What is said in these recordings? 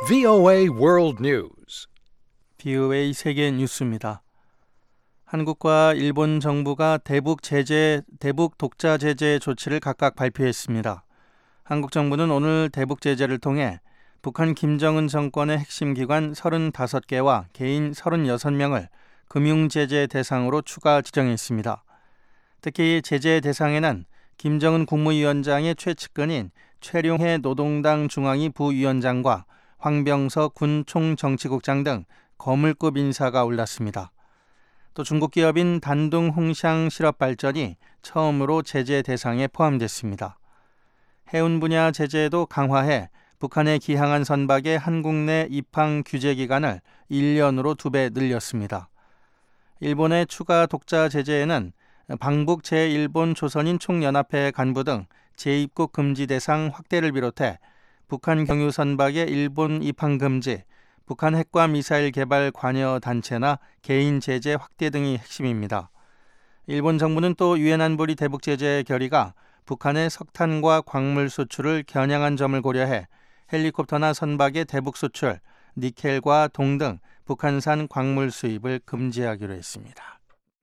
VOA World News. VOA 세계 뉴스입니다. 한국과 일본 정부가 대북 독자 제재 조치를 각각 발표했습니다. 한국 정부는 오늘 대북 제재를 통해 북한 김정은 정권의 핵심 기관 35개와 개인 36명을 금융 제재 대상으로 추가 지정했습니다. 특히 제재 대상에는 김정은 국무위원장의 최측근인 최룡해 노동당 중앙위 부위원장과 황병서 군 총정치국장 등 거물급 인사가 올랐습니다. 또 중국 기업인 단둥 홍샹 실업발전이 처음으로 제재 대상에 포함됐습니다. 해운 분야 제재도 강화해 북한에 기항한 선박의 한국 내 입항 규제 기간을 1년으로 2배 늘렸습니다. 일본의 추가 독자 제재에는 방북 제1본 조선인 총연합회 간부 등 재입국 금지 대상 확대를 비롯해 북한 경유 선박의 일본 입항 금지, 북한 핵과 미사일 개발 관여 단체나 개인 제재 확대 등이 핵심입니다. 일본 정부는 또 유엔 안보리 대북 제재 결의가 북한의 석탄과 광물 수출을 겨냥한 점을 고려해 헬리콥터나 선박의 대북 수출, 니켈과 동 등 북한산 광물 수입을 금지하기로 했습니다.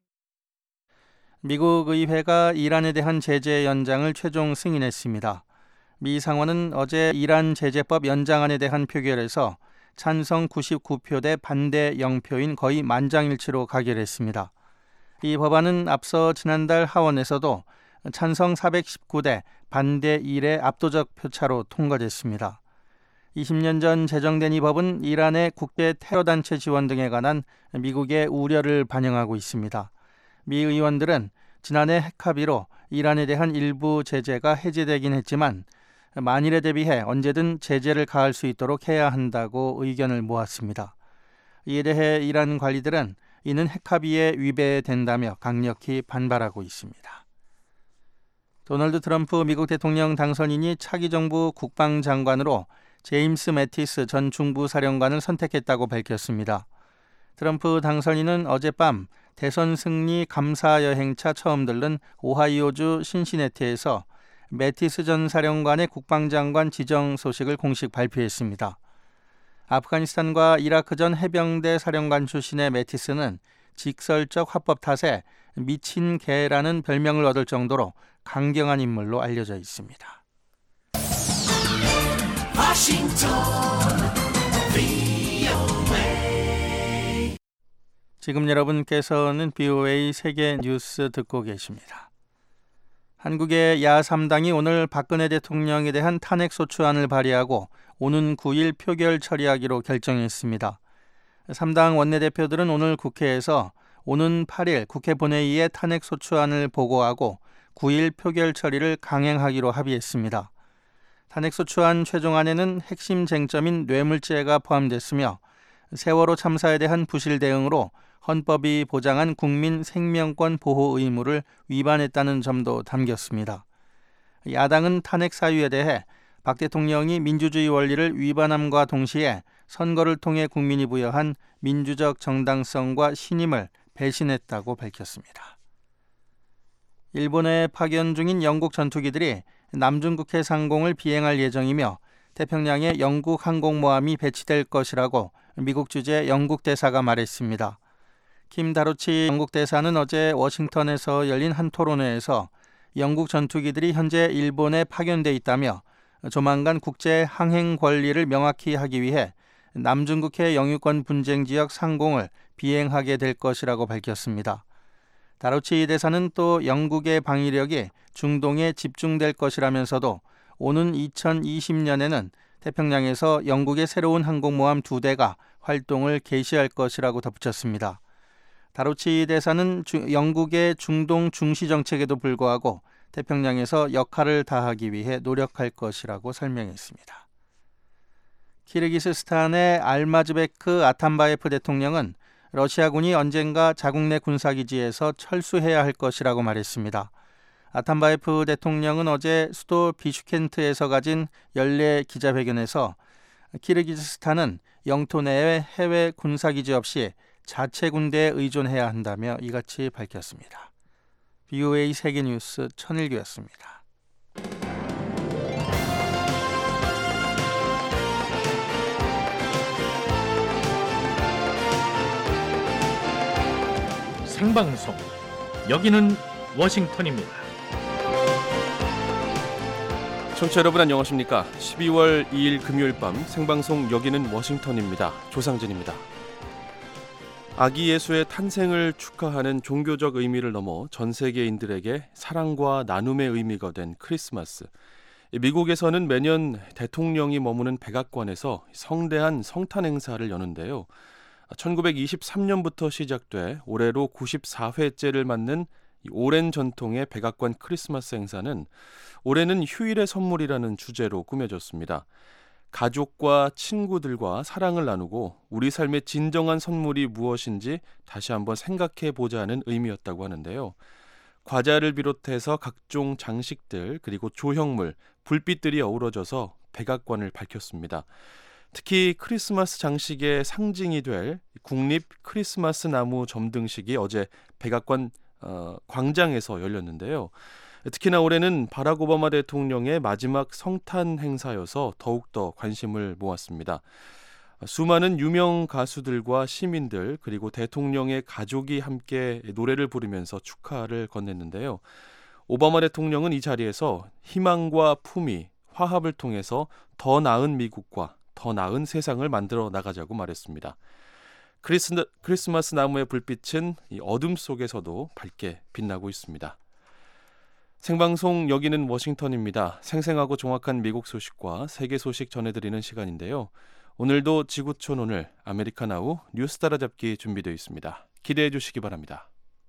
미국 의회가 이란에 대한 제재 연장을 최종 승인했습니다. 미 상원은 어제 이란 제재법 연장안에 대한 표결에서 찬성 99표 대 반대 0표인 거의 만장일치로 가결했습니다. 이 법안은 앞서 지난달 하원에서도 찬성 419대 반대 1의 압도적 표차로 통과됐습니다. 20년 전 제정된 이 법은 이란의 국제 테러단체 지원 등에 관한 미국의 우려를 반영하고 있습니다. 미 의원들은 지난해 핵합의로 이란에 대한 일부 제재가 해제되긴 했지만 만일에 대비해 언제든 제재를 가할 수 있도록 해야 한다고 의견을 모았습니다. 이에 대해 이란 관리들은 이는 핵합의에 위배된다며 강력히 반발하고 있습니다. 도널드 트럼프 미국 대통령 당선인이 차기 정부 국방장관으로 제임스 매티스 전 중부사령관을 선택했다고 밝혔습니다. 트럼프 당선인은 어젯밤 대선 승리 감사 여행차 처음 들른 오하이오주 신시내티에서 매티스 전 사령관의 국방장관 지정 소식을 공식 발표했습니다. 아프가니스탄과 이라크 전 해병대 사령관 출신의 매티스는 직설적 화법 탓에 미친 개라는 별명을 얻을 정도로 강경한 인물로 알려져 있습니다. 지금 여러분께서는 VOA 세계 뉴스 듣고 계십니다. 한국의 야3당이 오늘 박근혜 대통령에 대한 탄핵소추안을 발의하고 오는 9일 표결 처리하기로 결정했습니다. 3당 원내대표들은 오늘 국회에서 오는 8일 국회 본회의에 탄핵소추안을 보고하고 9일 표결 처리를 강행하기로 합의했습니다. 탄핵소추안 최종안에는 핵심 쟁점인 뇌물죄가 포함됐으며 세월호 참사에 대한 부실 대응으로 헌법이 보장한 국민 생명권 보호 의무를 위반했다는 점도 담겼습니다. 야당은 탄핵 사유에 대해 박 대통령이 민주주의 원리를 위반함과 동시에 선거를 통해 국민이 부여한 민주적 정당성과 신임을 배신했다고 밝혔습니다. 일본에 파견 중인 영국 전투기들이 남중국해 상공을 비행할 예정이며 태평양에 영국 항공모함이 배치될 것이라고 미국 주재 영국 대사가 말했습니다. 킴 다로치 영국 대사는 어제 워싱턴에서 열린 한 토론회에서 영국 전투기들이 현재 일본에 파견돼 있다며 조만간 국제 항행 권리를 명확히 하기 위해 남중국해 영유권 분쟁 지역 상공을 비행하게 될 것이라고 밝혔습니다. 다로치 대사는 또 영국의 방위력이 중동에 집중될 것이라면서도 오는 2020년에는 태평양에서 영국의 새로운 항공모함 2대가 활동을 개시할 것이라고 덧붙였습니다. 다로치 대사는 영국의 중동 중시 정책에도 불구하고 태평양에서 역할을 다하기 위해 노력할 것이라고 설명했습니다. 키르기스스탄의 알마즈베크 아탄바예프 대통령은 러시아군이 언젠가 자국 내 군사기지에서 철수해야 할 것이라고 말했습니다. 아탄바예프 대통령은 어제 수도 비슈켄트에서 가진 연례 기자회견에서 키르기즈스탄은 영토 내의 해외 군사기지 없이 자체 군대에 의존해야 한다며 이같이 밝혔습니다. VOA 세계뉴스 천일규였습니다. 생방송. 여기는 워싱턴입니다. 청취자 여러분 안녕하십니까? 12월 2일 금요일 밤 생방송 여기는 워싱턴입니다. 조상진입니다. 아기 예수의 탄생을 축하하는 종교적 의미를 넘어 전 세계인들에게 사랑과 나눔의 의미가 된 크리스마스. 미국에서는 매년 대통령이 머무는 백악관에서 성대한 성탄 행사를 여는데요. 1923년부터 시작돼 올해로 94회째를 맞는 오랜 전통의 백악관 크리스마스 행사는 올해는 휴일의 선물이라는 주제로 꾸며졌습니다. 가족과 친구들과 사랑을 나누고 우리 삶의 진정한 선물이 무엇인지 다시 한번 생각해 보자는 의미였다고 하는데요. 과자를 비롯해서 각종 장식들 그리고 조형물, 불빛들이 어우러져서 백악관을 밝혔습니다. 특히 크리스마스 장식의 상징이 될 국립 크리스마스 나무 점등식이 어제 백악관 광장에서 열렸는데요. 특히나 올해는 바락 오바마 대통령의 마지막 성탄 행사여서 더욱더 관심을 모았습니다. 수많은 유명 가수들과 시민들 그리고 대통령의 가족이 함께 노래를 부르면서 축하를 건넸는데요. 오바마 대통령은 이 자리에서 희망과 품위, 화합을 통해서 더 나은 미국과 더 나은 세상을 만들어 나가자고 말했습니다. 크리스마스 나무의 불빛은 이 어둠 속에서도 밝게 빛나고 있습니다. 생방송 여기는 워싱턴입니다. 생생하고 정확한 미국 소식과 세계 소식 전해드리는 시간인데요. 오늘도 지구촌 오늘 아메리카나우 뉴스 따라잡기 준비되어 있습니다. 기대해 주시기 바랍니다.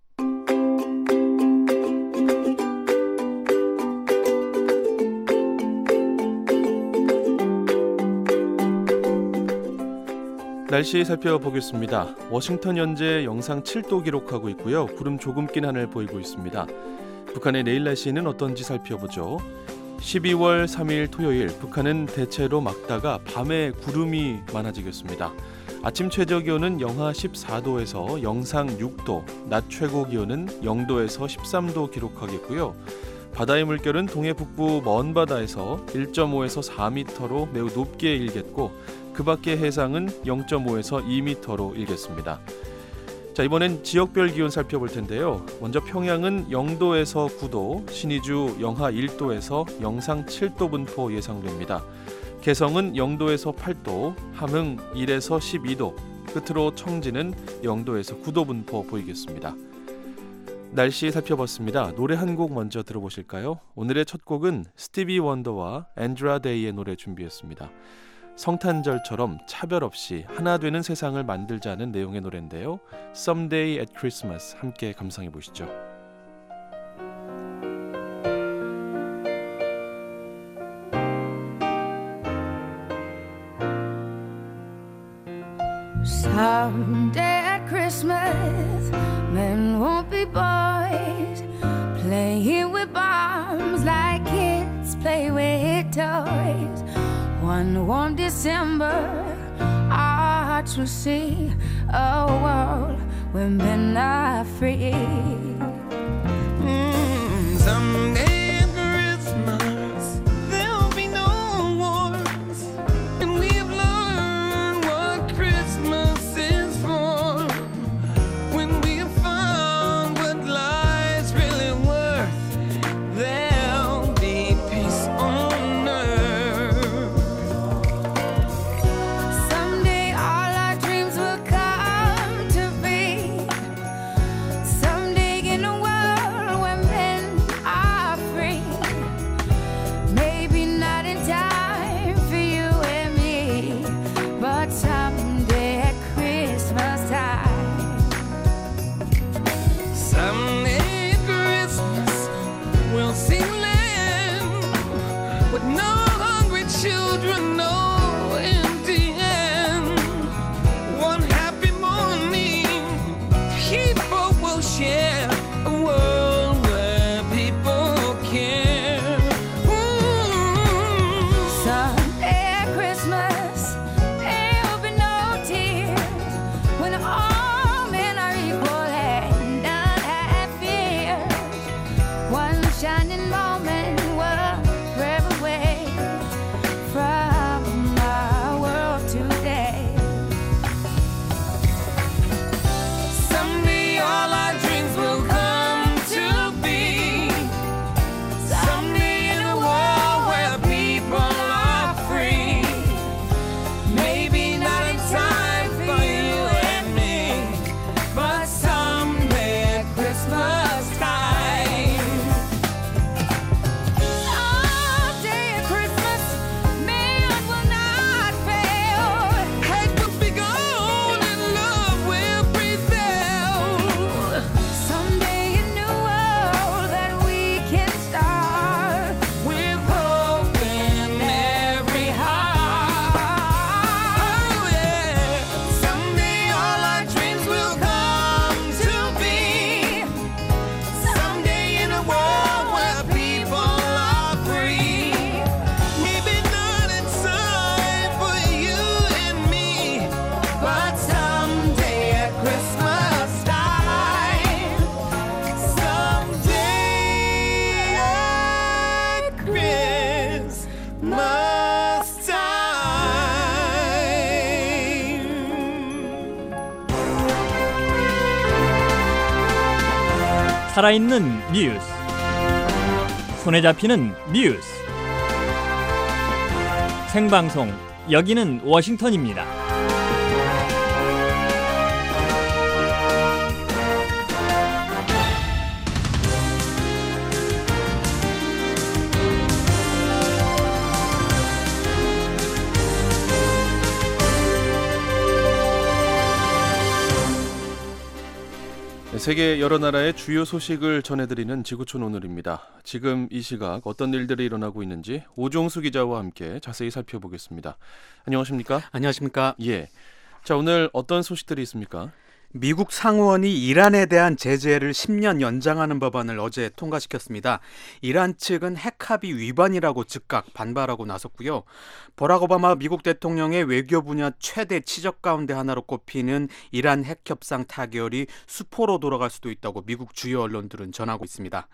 날씨 살펴보겠습니다. 워싱턴 현재 영상 7도 기록하고 있고요. 구름 조금 낀 하늘 보이고 있습니다. 북한의 내일 날씨는 어떤지 살펴보죠. 12월 3일 토요일 북한은 대체로 맑다가 밤에 구름이 많아지겠습니다. 아침 최저 기온은 영하 14도에서 영상 6도, 낮 최고 기온은 0도에서 13도 기록하겠고요. 바다의 물결은 동해 북부 먼 바다에서 1.5에서 4m로 매우 높게 일겠고 그 밖의 해상은 0.5에서 2m로 일겠습니다. 자, 이번엔 지역별 기온 살펴볼 텐데요. 먼저 평양은 0도에서 9도, 신의주 영하 1도에서 영상 7도 분포 예상됩니다. 개성은 0도에서 8도, 함흥 1에서 12도, 끝으로 청진은 0도에서 9도 분포 보이겠습니다. 날씨 살펴봤습니다. 노래 한 곡 먼저 들어보실까요? 오늘의 첫 곡은 스티비 원더와 앤드라 데이의 노래 준비했습니다. 성탄절처럼 차별 없이 하나 되는 세상을 만들자는 내용의 노래인데요. Someday at Christmas 함께 감상해 보시죠. Someday at Christmas, men won't be boys, playing with bombs like kids play with toys. One warm December, our hearts will see a world where men are free. Someday at Christmas, there'll be no wars, and we've learned what Christmas is for. When we've found what life's really worth, there'll be peace on earth. Someday all our dreams will come to be. Someday in a world where men are 살아있는 뉴스, 손에 잡히는 뉴스, 생방송 여기는 워싱턴입니다. 세계 여러 나라의 주요 소식을 전해드리는 지구촌 오늘입니다. 지금 이 시각 어떤 일들이 일어나고 있는지 오종수 기자와 함께 자세히 살펴보겠습니다. 안녕하십니까? 안녕하십니까? 예. 자, 오늘 어떤 소식들이 있습니까? 미국 상원이 이란에 대한 제재를 10년 연장하는 법안을 어제 통과시켰습니다. 이란 측은 핵합의 위반이라고 즉각 반발하고 나섰고요. 버락 오바마 미국 대통령의 외교 분야 최대 치적 가운데 하나로 꼽히는 이란 핵 협상 타결이 수포로 돌아갈 수도 있다고 미국 주요 언론들은 전하고 있습니다.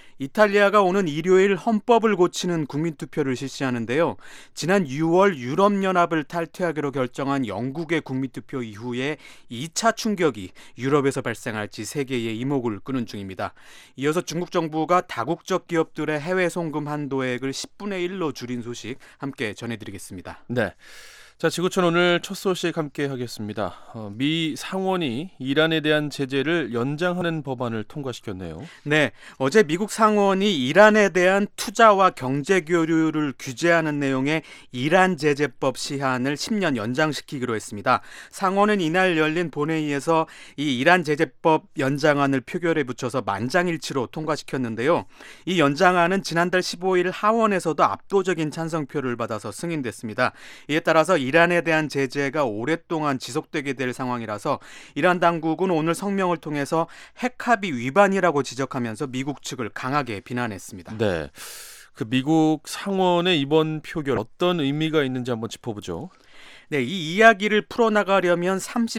이탈리아가 오는 일요일 헌법을 고치는 국민투표를 실시하는데요. 지난 6월 유럽연합을 탈퇴하기로 결정한 영국의 국민투표 이후에 2차 충격이 유럽에서 발생할지 세계의 이목을 끄는 중입니다. 이어서 중국 정부가 다국적 기업들의 해외 송금 한도액을 10분의 1로 줄인 소식 함께 전해드리겠습니다. 네. 자, 지구촌 오늘 첫 소식 함께 하겠습니다. 미 상원이 이란에 대한 제재를 연장하는 법안을 통과시켰네요. 네, 어제 미국 상원이 이란에 대한 투자와 경제 교류를 규제하는 내용의 이란 제재법 시한을 10년 연장시키기로 했습니다. 상원은 이날 열린 본회의에서 이 이란 제재법 연장안을 표결에 붙여서 만장일치로 통과시켰는데요. 이 연장안은 지난달 15일 하원에서도 압도적인 찬성표를 받아서 승인됐습니다. 이에 따라서 이란에 대한 제재가 오랫동안 지속되게 될 상황이라서 이란 당국은 오늘 성명을 통해서 핵합의 위반이라고 지적하면서 미국 측을 강하게 비난했습니다. 네, 그 미국 상원의 이번 표결 어떤 의미가 있는지 한번 짚어보죠. 네, 이 이야기를 풀어나가려면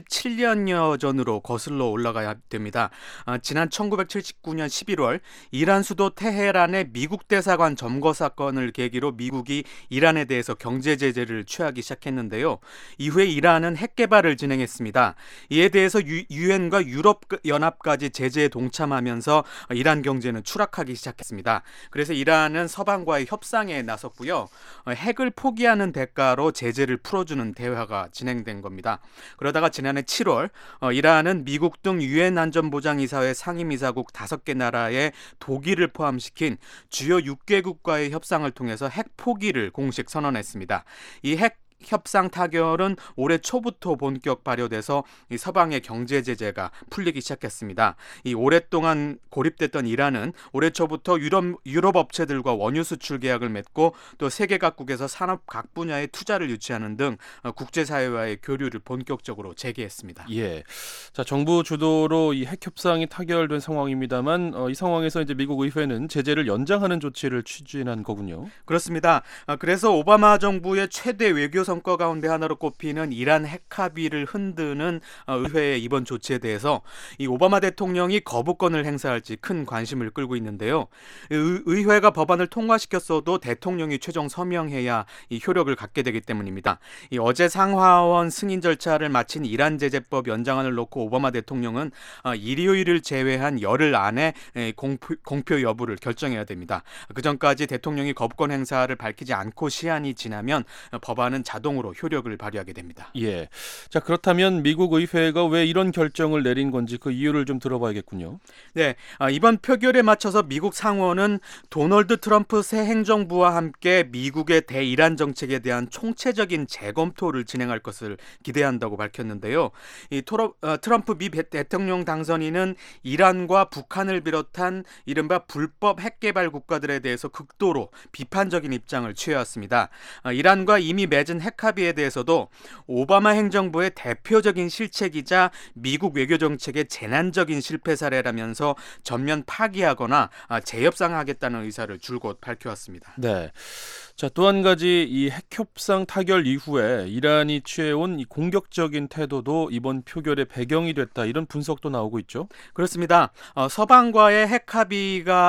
37년여 전으로 거슬러 올라가야 됩니다. 지난 1979년 11월 이란 수도 테헤란의 미국 대사관 점거 사건을 계기로 미국이 이란에 대해서 경제 제재를 취하기 시작했는데요. 이후에 이란은 핵 개발을 진행했습니다. 이에 대해서 유엔과 유럽연합까지 제재에 동참하면서 이란 경제는 추락하기 시작했습니다. 그래서 이란은 서방과의 협상에 나섰고요. 핵을 포기하는 대가로 제재를 풀어주는 대화가 진행된 겁니다. 그러다가 지난해 7월 이란은 미국 등 유엔 안전보장이사회 상임이사국 5개 나라에 독일을 포함시킨 주요 6개국과의 협상을 통해서 핵 포기를 공식 선언했습니다. 이 핵 협상 타결은 올해 초부터 본격 발효돼서 이 서방의 경제 제재가 풀리기 시작했습니다. 이 오랫동안 고립됐던 이란은 올해 초부터 유럽 업체들과 원유 수출 계약을 맺고 또 세계 각국에서 산업 각 분야에 투자를 유치하는 등 국제사회와의 교류를 본격적으로 재개했습니다. 예, 자, 정부 주도로 이 핵 협상이 타결된 상황입니다만 이 상황에서 이제 미국 의회는 제재를 연장하는 조치를 추진한 거군요. 그렇습니다. 그래서 오바마 정부의 최대 외교 성과 가운데 하나로 꼽히는 이란 핵 합의를 흔드는 의회의 이번 조치에 대해서 이 오바마 대통령이 거부권을 행사할지 큰 관심을 끌고 있는데요. 의회가 법안을 통과시켰어도 대통령이 최종 서명해야 이 효력을 갖게 되기 때문입니다. 이 어제 상하원 승인 절차를 마친 이란 제재법 연장안을 놓고 오바마 대통령은 일요일을 제외한 열흘 안에 공표 여부를 결정해야 됩니다. 그 전까지 대통령이 거부권 행사를 밝히지 않고 시한이 지나면 법안은 자동으로 효력을 발휘하게 됩니다. 예. 자, 그렇다면 미국 의회가 왜 이런 결정을 내린 건지 그 이유를 좀 들어봐야겠군요. 네, 이번 표결에 맞춰서 미국 상원은 도널드 트럼프 새 행정부와 함께 미국의 대이란 정책에 대한 총체적인 재검토를 진행할 것을 기대한다고 밝혔는데요. 이 트럼프 미 대통령 당선인은 이란과 북한을 비롯한 이른바 불법 핵개발 국가들에 대해서 극도로 비판적인 입장을 취해왔습니다. 이란과 이미 맺은 핵합의에 대해서도 오바마 행정부의 대표적인 실책이자 미국 외교 정책의 재난적인 실패 사례라면서 전면 파기하거나 재협상하겠다는 의사를 줄곧 밝혀왔습니다. 네. 자, 또 한 가지 이 핵협상 타결 이후에 이란이 취해온 이 공격적인 태도도 이번 표결의 배경이 됐다, 이런 분석도 나오고 있죠. 그렇습니다. 서방과의 핵합의가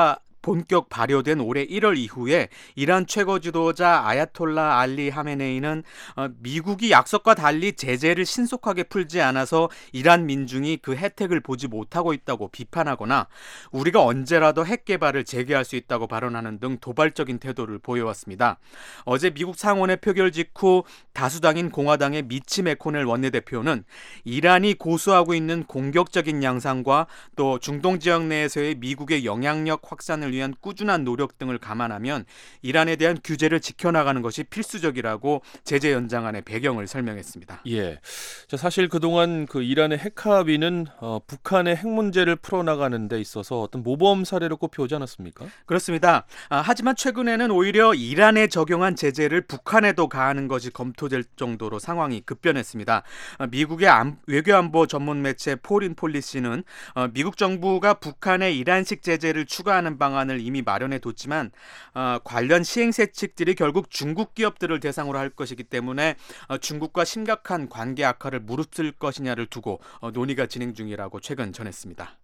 본격 발효된 올해 1월 이후에 이란 최고 지도자 아야톨라 알리 하메네이는 미국이 약속과 달리 제재를 신속하게 풀지 않아서 이란 민중이 그 혜택을 보지 못하고 있다고 비판하거나 우리가 언제라도 핵 개발을 재개할 수 있다고 발언하는 등 도발적인 태도를 보여왔습니다. 어제 미국 상원의 표결 직후 다수당인 공화당의 미치 메코넬 원내대표는 이란이 고수하고 있는 공격적인 양상과 또 중동 지역 내에서의 미국의 영향력 확산을 위한 꾸준한 노력 등을 감안하면 이란에 대한 규제를 지켜나가는 것이 필수적이라고 제재 연장안의 배경을 설명했습니다. 예, 자, 사실 그동안 그 이란의 핵 합의는 북한의 핵 문제를 풀어나가는 데 있어서 어떤 모범 사례로 꼽혀오지 않았습니까? 그렇습니다. 하지만 최근에는 오히려 이란에 적용한 제재를 북한에도 가하는 것이 검토될 정도로 상황이 급변했습니다. 미국의 외교안보 전문 매체 포린 폴리시는 미국 정부가 북한에 이란식 제재를 추가하는 방안을 이미 마련해뒀지만 관련 시행세칙들이 결국 중국 기업들을 대상으로 할 것이기 때문에 중국과 심각한 관계 악화를 무릅쓸 것이냐를 두고 논의가 진행 중이라고 최근 전했습니다.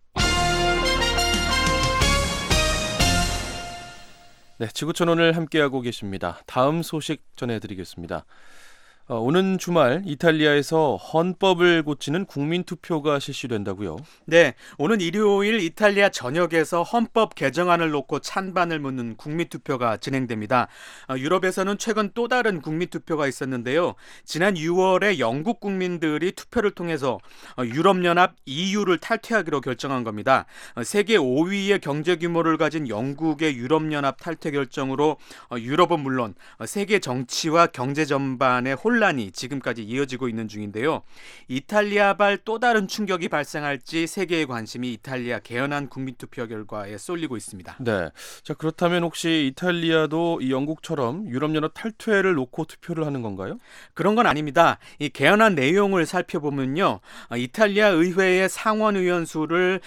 네, 지구촌 오늘 함께하고 계십니다. 다음 소식 전해드리겠습니다. 오는 주말 이탈리아에서 헌법을 고치는 국민투표가 실시된다고요? 네, 오는 일요일 이탈리아 전역에서 헌법 개정안을 놓고 찬반을 묻는 국민투표가 진행됩니다. 유럽에서는 최근 또 다른 국민투표가 있었는데요. 지난 6월에 영국 국민들이 투표를 통해서 유럽연합 EU를 탈퇴하기로 결정한 겁니다. 세계 5위의 경제 규모를 가진 영국의 유럽연합 탈퇴 결정으로 유럽은 물론 세계 정치와 경제 전반의 혼란이 지금까지 이어지고 있는 중인데요. 이탈리아발 또 다른 충격이 발생할지 세계의 관심이 이탈리아 개헌안 국민투표 결과에 쏠리고 있습니다. 네, 자, 그렇다면 혹시 이탈리아도 이 영국처럼 유럽연합 탈퇴를 놓고 투표를 하는 건가요? 그런 건 아닙니다. 이 개헌안 내용을 살펴보면요. 이탈리아 의회의 상원 의원 수를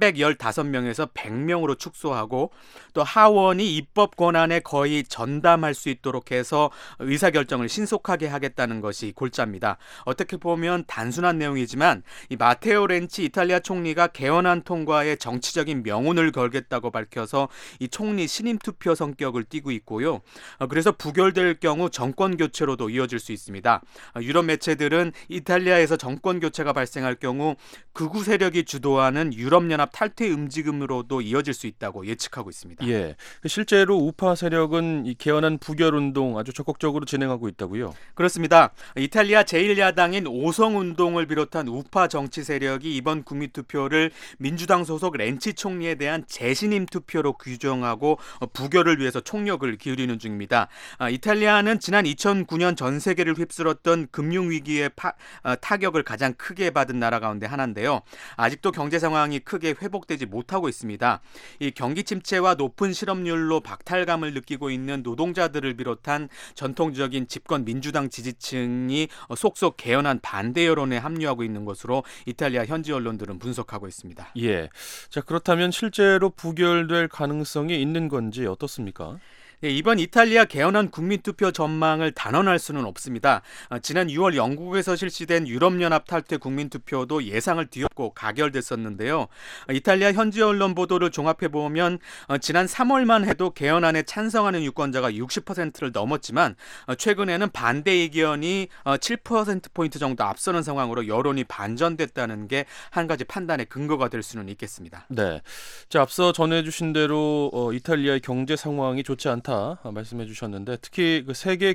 315명에서 100명으로 축소하고 또 하원이 입법 권한에 거의 전담할 수 있도록 해서 의사결정을 신속하게 하겠다는 것이 골자입니다. 어떻게 보면 단순한 내용이지만 이 마테오 렌치 이탈리아 총리가 개헌안 통과에 정치적인 명운을 걸겠다고 밝혀서 이 총리 신임 투표 성격을 띠고 있고요. 그래서 부결될 경우 정권 교체로도 이어질 수 있습니다. 유럽 매체들은 이탈리아에서 정권 교체가 발생할 경우 극우 세력이 주도하는 유럽연합 탈퇴 움직임으로도 이어질 수 있다고 예측하고 있습니다. 예, 실제로 우파 세력은 이 개헌안 부결 운동 아주 적극적으로 진행하고 있다고요? 그렇습니다. 이탈리아 제1야당인 오성운동을 비롯한 우파 정치 세력이 이번 국민투표를 민주당 소속 렌치 총리에 대한 재신임 투표로 규정하고 부결을 위해서 총력을 기울이는 중입니다. 이탈리아는 지난 2009년 전 세계를 휩쓸었던 금융위기의 타격을 가장 크게 받은 나라 가운데 하나인데요. 아직도 경제 상황이 크게 회복되지 못하고 있습니다. 이 경기 침체와 높은 실업률로 박탈감을 느끼고 있는 노동자들을 비롯한 전통적인 집권 민주당 지지층이 속속 개헌안 반대 여론에 합류하고 있는 것으로 이탈리아 현지 언론들은 분석하고 있습니다. 예, 자, 그렇다면 실제로 부결될 가능성이 있는 건지 어떻습니까? 네, 이번 이탈리아 개헌안 국민투표 전망을 단언할 수는 없습니다. 지난 6월 영국에서 실시된 유럽연합 탈퇴 국민투표도 예상을 뒤엎고 가결됐었는데요. 이탈리아 현지 언론 보도를 종합해보면 지난 3월만 해도 개헌안에 찬성하는 유권자가 60%를 넘었지만 최근에는 반대 의견이 7%포인트 정도 앞서는 상황으로 여론이 반전됐다는 게 한 가지 판단의 근거가 될 수는 있겠습니다. 네, 자, 앞서 전해주신 대로 이탈리아의 경제 상황이 좋지 않다 말씀해 주셨는데 특히 그 세계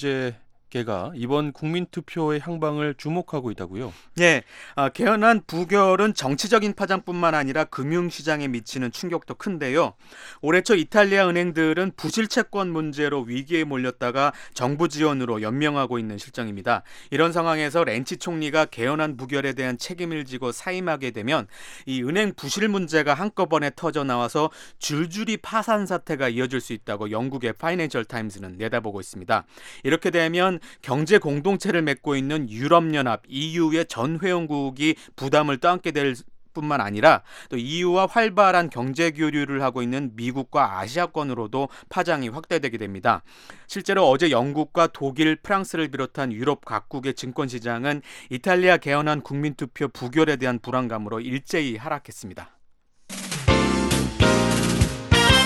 경제계가 이번 국민투표의 향방을 주목하고 있다고요? 네, 개헌안 부결은 정치적인 파장뿐만 아니라 금융시장에 미치는 충격도 큰데요. 올해 초 이탈리아 은행들은 부실 채권 문제로 위기에 몰렸다가 정부 지원으로 연명하고 있는 실정입니다. 이런 상황에서 렌치 총리가 개헌안 부결에 대한 책임을 지고 사임하게 되면 이 은행 부실 문제가 한꺼번에 터져 나와서 줄줄이 파산 사태가 이어질 수 있다고 영국의 파이낸셜 타임스는 내다보고 있습니다. 이렇게 되면 경제 공동체를 맺고 있는 유럽연합 EU의 전 회원국이 부담을 떠안게 될 뿐만 아니라 또 EU와 활발한 경제 교류를 하고 있는 미국과 아시아권으로도 파장이 확대되게 됩니다. 실제로 어제 영국과 독일, 프랑스를 비롯한 유럽 각국의 증권시장은 이탈리아 개헌안 국민투표 부결에 대한 불안감으로 일제히 하락했습니다.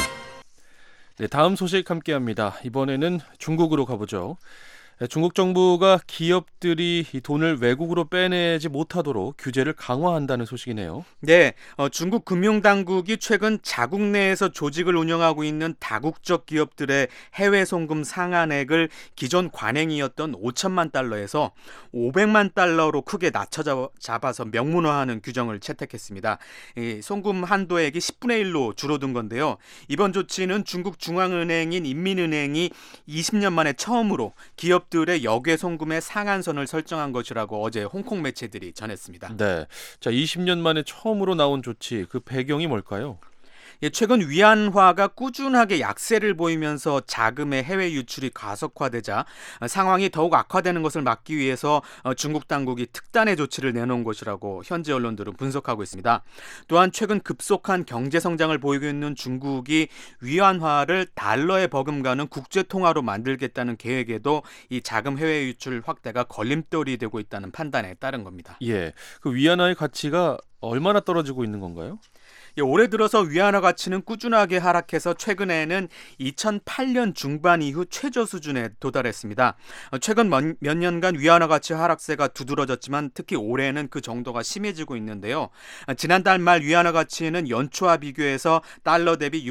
네, 다음 소식 함께합니다. 이번에는 중국으로 가보죠. 중국 정부가 기업들이 이 돈을 외국으로 빼내지 못하도록 규제를 강화한다는 소식이네요. 네, 중국 금융당국이 최근 자국 내에서 조직을 운영하고 있는 다국적 기업들의 해외 송금 상한액을 기존 관행이었던 5천만 달러에서 500만 달러로 크게 낮춰잡아서 명문화하는 규정을 채택했습니다. 이 송금 한도액이 10분의 1로 줄어든 건데요. 이번 조치는 중국 중앙은행인 인민은행이 20년 만에 처음으로 기업들의 역외 송금의 상한선을 설정한 것이라고 어제 홍콩 매체들이 전했습니다. 네, 자 20년 만에 처음으로 나온 조치, 그 배경이 뭘까요? 최근 위안화가 꾸준하게 약세를 보이면서 자금의 해외 유출이 가속화되자 상황이 더욱 악화되는 것을 막기 위해서 중국 당국이 특단의 조치를 내놓은 것이라고 현지 언론들은 분석하고 있습니다. 또한 최근 급속한 경제 성장을 보이고 있는 중국이 위안화를 달러에 버금가는 국제통화로 만들겠다는 계획에도 이 자금 해외 유출 확대가 걸림돌이 되고 있다는 판단에 따른 겁니다. 예, 그 위안화의 가치가 얼마나 떨어지고 있는 건가요? 올해 들어서 위안화 가치는 꾸준하게 하락해서 최근에는 2008년 중반 이후 최저 수준에 도달했습니다. 최근 몇 년간 위안화 가치 하락세가 두드러졌지만 특히 올해는 그 정도가 심해지고 있는데요. 지난달 말 위안화 가치는 연초와 비교해서 달러 대비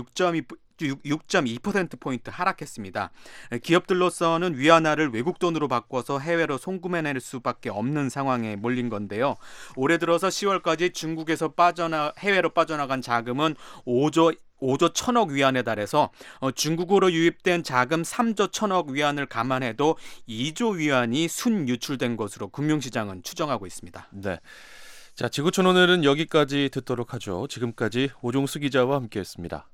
6.2%포인트 하락했습니다. 기업들로서는 위안화를 외국 돈으로 바꿔서 해외로 송금해낼 수밖에 없는 상황에 몰린 건데요. 올해 들어서 10월까지 중국에서 해외로 빠져나간 자금은 5조 1천억 위안에 달해서 중국으로 유입된 자금 3조 1천억 위안을 감안해도 2조 위안이 순유출된 것으로 금융시장은 추정하고 있습니다. 네. 자, 지구촌 오늘은 여기까지 듣도록 하죠. 지금까지 오종수 기자와 함께했습니다.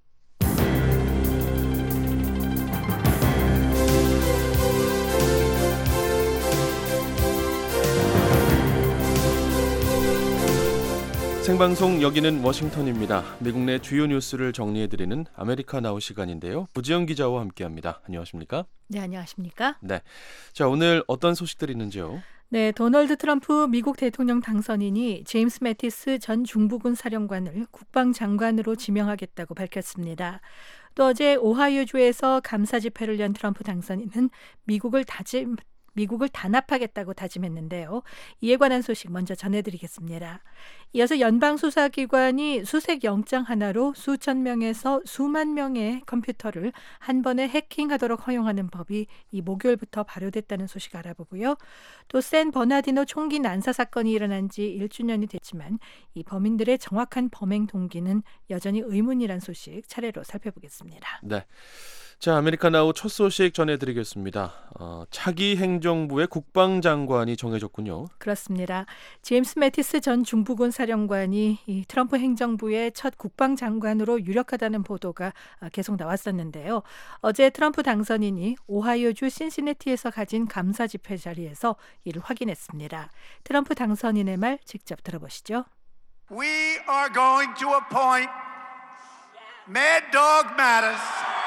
생방송 여기는 워싱턴입니다. 미국 내 주요 뉴스를 정리해드리는 아메리카 나우 시간인데요. 부지영 기자와 함께합니다. 안녕하십니까? 네, 안녕하십니까? 네. 자, 오늘 어떤 소식들이 있는지요? 네, 도널드 트럼프 미국 대통령 당선인이 제임스 매티스 전 중부군 사령관을 국방장관으로 지명하겠다고 밝혔습니다. 또 어제 오하이오주에서 감사 집회를 연 트럼프 당선인은 미국을 단합하겠다고 다짐했는데요. 이에 관한 소식 먼저 전해드리겠습니다. 이어서 연방수사기관이 수색 영장 하나로 수천 명에서 수만 명의 컴퓨터를 한 번에 해킹하도록 허용하는 법이 이 목요일부터 발효됐다는 소식 알아보고요. 또 샌 버나디노 총기 난사 사건이 일어난 지 1주년이 됐지만 이 범인들의 정확한 범행 동기는 여전히 의문이란 소식 차례로 살펴보겠습니다. 네. 자, 아메리카 나우 첫 소식 전해드리겠습니다. 차기 행정부의 국방장관이 정해졌군요. 그렇습니다. 제임스 매티스 전 중부군 사령관이 이 트럼프 행정부의 첫 국방장관으로 유력하다는 보도가 계속 나왔었는데요. 어제 트럼프 당선인이 오하이오주 신시내티에서 가진 감사 집회 자리에서 이를 확인했습니다. 트럼프 당선인의 말 직접 들어보시죠. We are going to appoint Mad Dog Mattis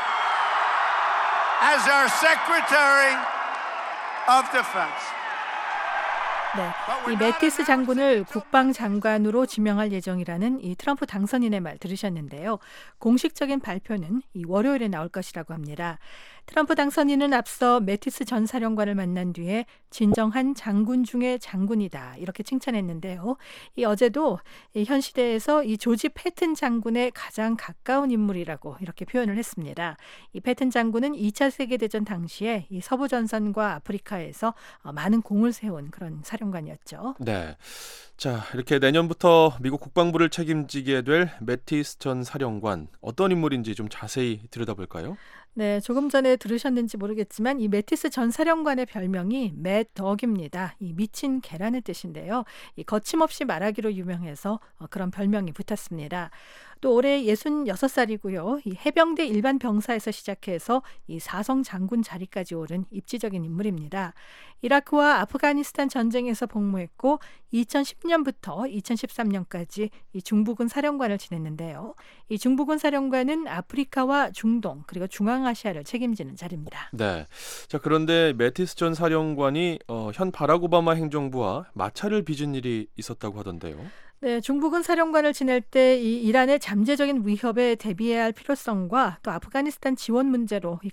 as our Secretary of Defense. 네, 이 매티스 장군을 국방장관으로 지명할 예정이라는 이 트럼프 당선인의 말 들으셨는데요. 공식적인 발표는 이 월요일에 나올 것이라고 합니다. 트럼프 당선인은 앞서 매티스 전 사령관을 만난 뒤에 진정한 장군 중의 장군이다 이렇게 칭찬했는데요. 이 어제도 현 시대에서 이 조지 패튼 장군의 가장 가까운 인물이라고 이렇게 표현을 했습니다. 이 패튼 장군은 2차 세계대전 당시에 이 서부 전선과 아프리카에서 많은 공을 세운 그런 사령관이었죠. 네. 자, 이렇게 내년부터 미국 국방부를 책임지게 될 매티스 전 사령관, 어떤 인물인지 좀 자세히 들여다볼까요? 네, 조금 전에 들으셨는지 모르겠지만 이 매티스 전 사령관의 별명이 매덕입니다. 이 미친 개라는 뜻인데요. 이 거침없이 말하기로 유명해서 그런 별명이 붙었습니다. 또 올해 66살이고요. 이 해병대 일반 병사에서 시작해서 이 사성 장군 자리까지 오른 입지적인 인물입니다. 이라크와 아프가니스탄 전쟁에서 복무했고 2010년부터 2013년까지 이 중부군 사령관을 지냈는데요. 이 중부군 사령관은 아프리카와 중동 그리고 중앙아시아를 책임지는 자리입니다. 네. 자, 그런데 매티스 전 사령관이 현 바락 오바마 행정부와 마찰을 빚은 일이 있었다고 하던데요. 네, 중부군 사령관을 지낼 때 이 이란의 잠재적인 위협에 대비해야 할 필요성과 또 아프가니스탄 지원 문제로 이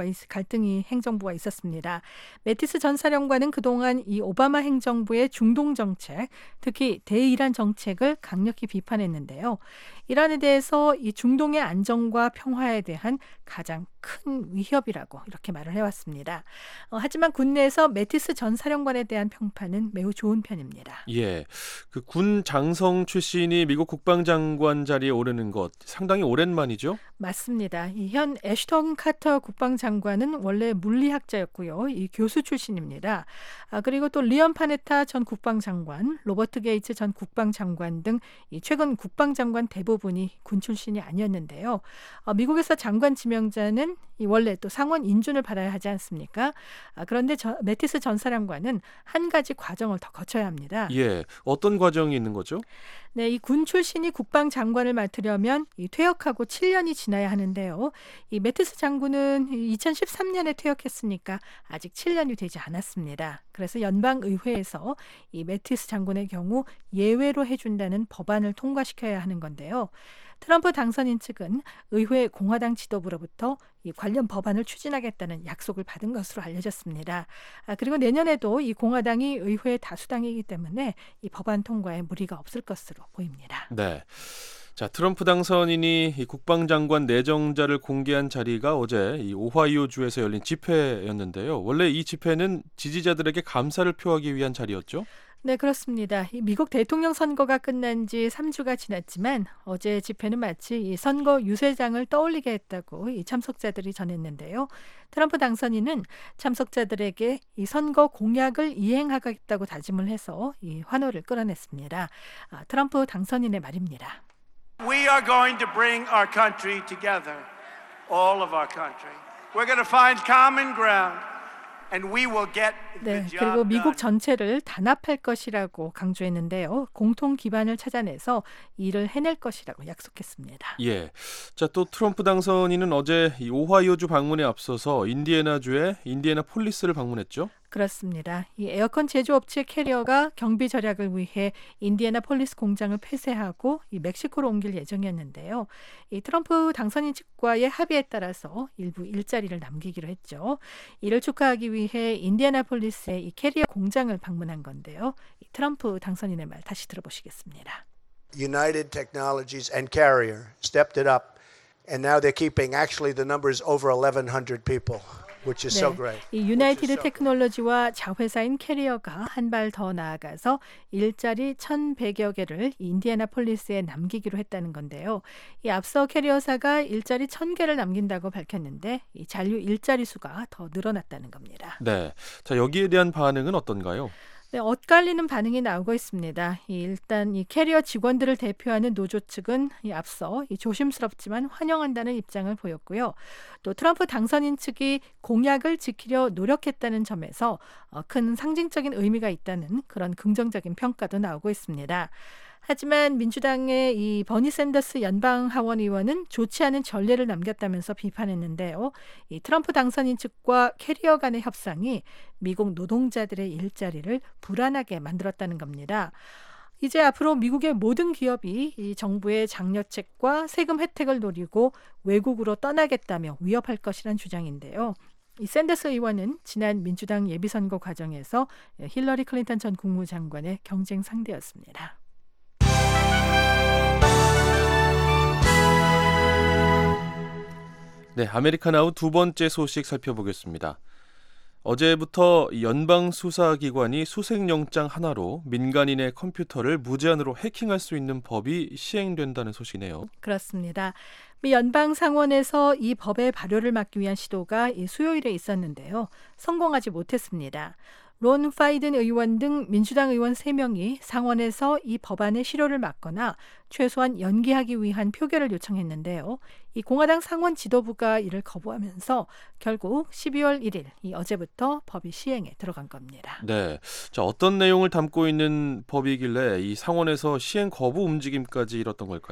갈등이 행정부가 있었습니다. 매티스 전 사령관은 그동안 이 오바마 행정부의 중동 정책, 특히 대이란 정책을 강력히 비판했는데요. 이란에 대해서 이 중동의 안정과 평화에 대한 가장 큰 위협이라고 이렇게 말을 해왔습니다. 하지만 군내에서 매티스 전 사령관에 대한 평판은 매우 좋은 편입니다. 예, 그 군 장성 출신이 미국 국방장관 자리에 오르는 것 상당히 오랜만이죠? 맞습니다. 이 현 애슈턴 카터 국방장관은 원래 물리학자였고요. 이 교수 출신입니다. 그리고 또 리언 파네타 전 국방장관, 로버트 게이츠 전 국방장관 등 이 최근 국방장관 대부분이 군 출신이 아니었는데요. 미국에서 장관 지명자는 이 원래 또 상원 인준을 받아야 하지 않습니까? 그런데 매티스 전 사령관은 한 가지 과정을 더 거쳐야 합니다. 예, 어떤 과정이 있는 거죠? 네, 이 군 출신이 국방장관을 맡으려면 이 퇴역하고 7년이 지나야 하는데요. 이 매티스 장군은 2013년에 퇴역했으니까 아직 7년이 되지 않았습니다. 그래서 연방의회에서 이 매티스 장군의 경우 예외로 해준다는 법안을 통과시켜야 하는 건데요. 트럼프 당선인 측은 의회 공화당 지도부로부터 이 관련 법안을 추진하겠다는 약속을 받은 것으로 알려졌습니다. 그리고 내년에도 이 공화당이 의회 다수당이기 때문에 이 법안 통과에 무리가 없을 것으로 보입니다. 네. 자, 트럼프 당선인이 이 국방장관 내정자를 공개한 자리가 어제 이 오하이오주에서 열린 집회였는데요. 원래 이 집회는 지지자들에게 감사를 표하기 위한 자리였죠? 네, 그렇습니다. 이 미국 대통령 선거가 끝난 지 3주가 지났지만 어제 집회는 마치 이 선거 유세장을 떠올리게 했다고 이 참석자들이 전했는데요. 트럼프 당선인은 참석자들에게 이 선거 공약을 이행하겠다고 다짐을 해서 이 환호를 끌어냈습니다. 트럼프 당선인의 말입니다. We are going to bring our country together, all of our country. We're going to find common ground. And we will get the 네, job 그리고 미국 done. 전체를 단합할 것이라고 강조했는데요. 공통 기반을 찾아내서 일을 해낼 것이라고 약속했습니다. 예. 자, 또 트럼프 당선인은 어제 이 오하이오주 방문에 앞서서 인디애나주의 인디애나폴리스를 방문했죠. 그렇습니다. 이 에어컨 제조업체 캐리어가 경비 절약을 위해 인디애나폴리스 공장을 폐쇄하고 이 멕시코로 옮길 예정이었는데요. 이 트럼프 당선인 측과의 합의에 따라서 일부 일자리를 남기기로 했죠. 이를 축하하기 위해 인디애나폴리스의 이 캐리어 공장을 방문한 건데요. 이 트럼프 당선인의 말 다시 들어보시겠습니다. United Technologies and Carrier stepped it up, and now they're keeping actually the numbers over 1,100 people. Which is so great. 이 유나이티드 테크놀로지와 자회사인 캐리어가 한 발 더 나아가서 일자리 1,100여 개를 인디애나폴리스에 남기기로 했다는 건데요. 이 앞서 캐리어사가 일자리 1,000개를 남긴다고 밝혔는데 이 잔류 일자리 수가 더 늘어났다는 겁니다. 네. 자, 여기에 대한 반응은 어떤가요? 네, 엇갈리는 반응이 나오고 있습니다. 일단 이 캐리어 직원들을 대표하는 노조 측은 앞서 조심스럽지만 환영한다는 입장을 보였고요. 또 트럼프 당선인 측이 공약을 지키려 노력했다는 점에서 큰 상징적인 의미가 있다는 그런 긍정적인 평가도 나오고 있습니다. 하지만 민주당의 이 버니 샌더스 연방 하원 의원은 좋지 않은 전례를 남겼다면서 비판했는데요. 이 트럼프 당선인 측과 캐리어 간의 협상이 미국 노동자들의 일자리를 불안하게 만들었다는 겁니다. 이제 앞으로 미국의 모든 기업이 이 정부의 장려책과 세금 혜택을 노리고 외국으로 떠나겠다며 위협할 것이란 주장인데요. 이 샌더스 의원은 지난 민주당 예비선거 과정에서 힐러리 클린턴 전 국무장관의 경쟁 상대였습니다. 네, 아메리칸 아웃 두 번째 소식 살펴보겠습니다. 어제부터 연방수사기관이 수색영장 하나로 민간인의 컴퓨터를 무제한으로 해킹할 수 있는 법이 시행된다는 소식이네요. 그렇습니다. 미 연방상원에서 이 법의 발효를 막기 위한 시도가 수요일에 있었는데요. 성공하지 못했습니다. 론 파이든 의원 등 민주당 의원 3명이 상원에서 이 법안의 실효를 막거나 최소한 연기하기 위한 표결을 요청했는데요. 이 공화당 상원 지도부가 이를 거부하면서 결국 12월 1일 어제부터 법이 시행에 들어간 겁니다. 네, 자, 어떤 내용을 담고 있는 법이길래 이 상원에서 시행 거부 움직임까지 일었던 걸까요?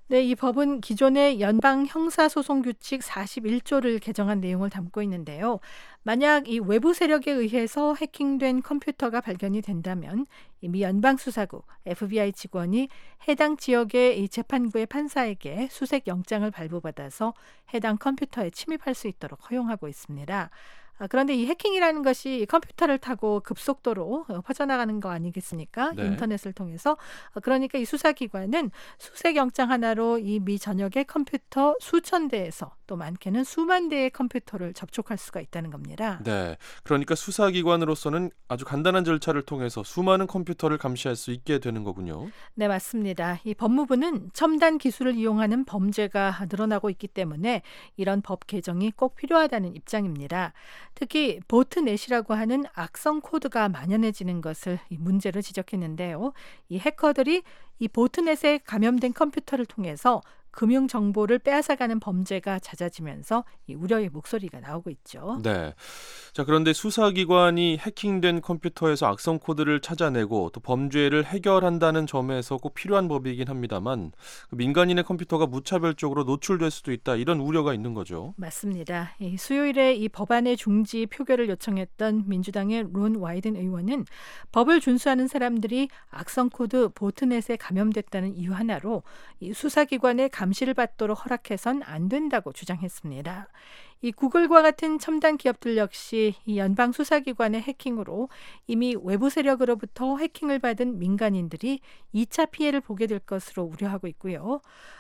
네, 이 법은 기존의 연방 형사소송 규칙 41조를 개정한 내용을 담고 있는데요. 만약 이 외부 세력에 의해서 해킹된 컴퓨터가 발견이 된다면 미 연방수사국 FBI 직원이 해당 지역의 이 재판부의 판사에게 수색 영장을 발부받아서 해당 컴퓨터에 침입할 수 있도록 허용하고 있습니다. 그런데 이 해킹이라는 것이 컴퓨터를 타고 급속도로 퍼져나가는 거 아니겠습니까? 네. 인터넷을 통해서. 그러니까 이 수사기관은 수색영장 하나로 이 미 전역의 컴퓨터 수천 대에서 또 많게는 수만 대의 컴퓨터를 접촉할 수가 있다는 겁니다. 네, 그러니까 수사기관으로서는 아주 간단한 절차를 통해서 수많은 컴퓨터를 감시할 수 있게 되는 거군요. 네, 맞습니다. 이 법무부는 첨단 기술을 이용하는 범죄가 늘어나고 있기 때문에 이런 법 개정이 꼭 필요하다는 입장입니다. 특히 보트넷이라고 하는 악성 코드가 만연해지는 것을 문제로 지적했는데요. 이 해커들이 이 보트넷에 감염된 컴퓨터를 통해서 금융 정보를 빼앗아가는 범죄가 잦아지면서 이 우려의 목소리가 나오고 있죠. 네. 자, 그런데 수사기관이 해킹된 컴퓨터에서 악성 코드를 찾아내고 또 범죄를 해결한다는 점에서 꼭 필요한 법이긴 합니다만 민간인의 컴퓨터가 무차별적으로 노출될 수도 있다 이런 우려가 있는 거죠. 맞습니다. 이 수요일에 이 법안의 중지 표결을 요청했던 민주당의 론 와이든 의원은 법을 준수하는 사람들이 악성 코드 보트넷에 감염됐다는 이유 하나로 이 수사기관의 감시를 받도록 허락해선 안 된다고 주장했습니다. 이 구글과 같은 첨단 기업들 역시 이 연방 수사기관의 해킹으로 이미 외부 세력으로부터 해킹을 받은 민간인들이 2차 피해를 보게 될 것으로 우려하고 있고요.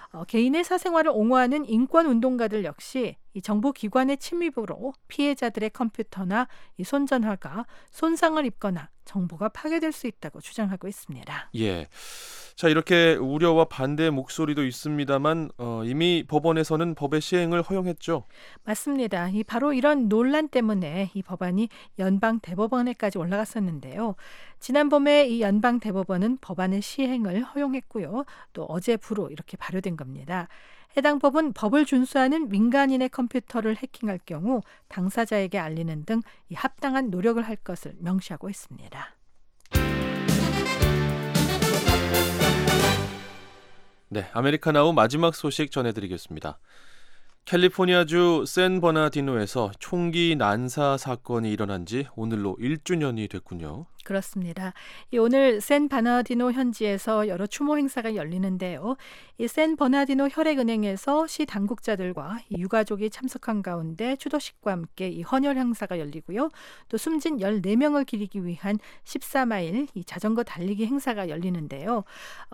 개인의 사생활을 옹호하는 인권운동가들 역시 이 정부기관의 침입으로 피해자들의 컴퓨터나 이 손전화가 손상을 입거나 정보가 파괴될 수 있다고 주장하고 있습니다. 예. 자, 이렇게 우려와 반대의 목소리도 있습니다만 이미 법원에서는 법의 시행을 허용했죠. 맞습니다. 이 바로 이런 논란 때문에 이 법안이 연방 대법원에까지 올라갔었는데요. 지난 봄에 이 연방 대법원은 법안의 시행을 허용했고요. 또 어제부로 이렇게 발효된 겁니다. 해당 법은 법을 준수하는 민간인의 컴퓨터를 해킹할 경우 당사자에게 알리는 등 이 합당한 노력을 할 것을 명시하고 있습니다. 네, 아메리카나우 마지막 소식 전해드리겠습니다. 캘리포니아주 샌버나디노에서 총기 난사 사건이 일어난 지 오늘로 1주년이 됐군요. 그렇습니다. 오늘 샌버나디노 현지에서 여러 추모 행사가 열리는데요. 이 샌버나디노 혈액은행에서 시 당국자들과 이 유가족이 참석한 가운데 추도식과 함께 이 헌혈 행사가 열리고요. 또 숨진 14명을 기리기 위한 14마일 이 자전거 달리기 행사가 열리는데요.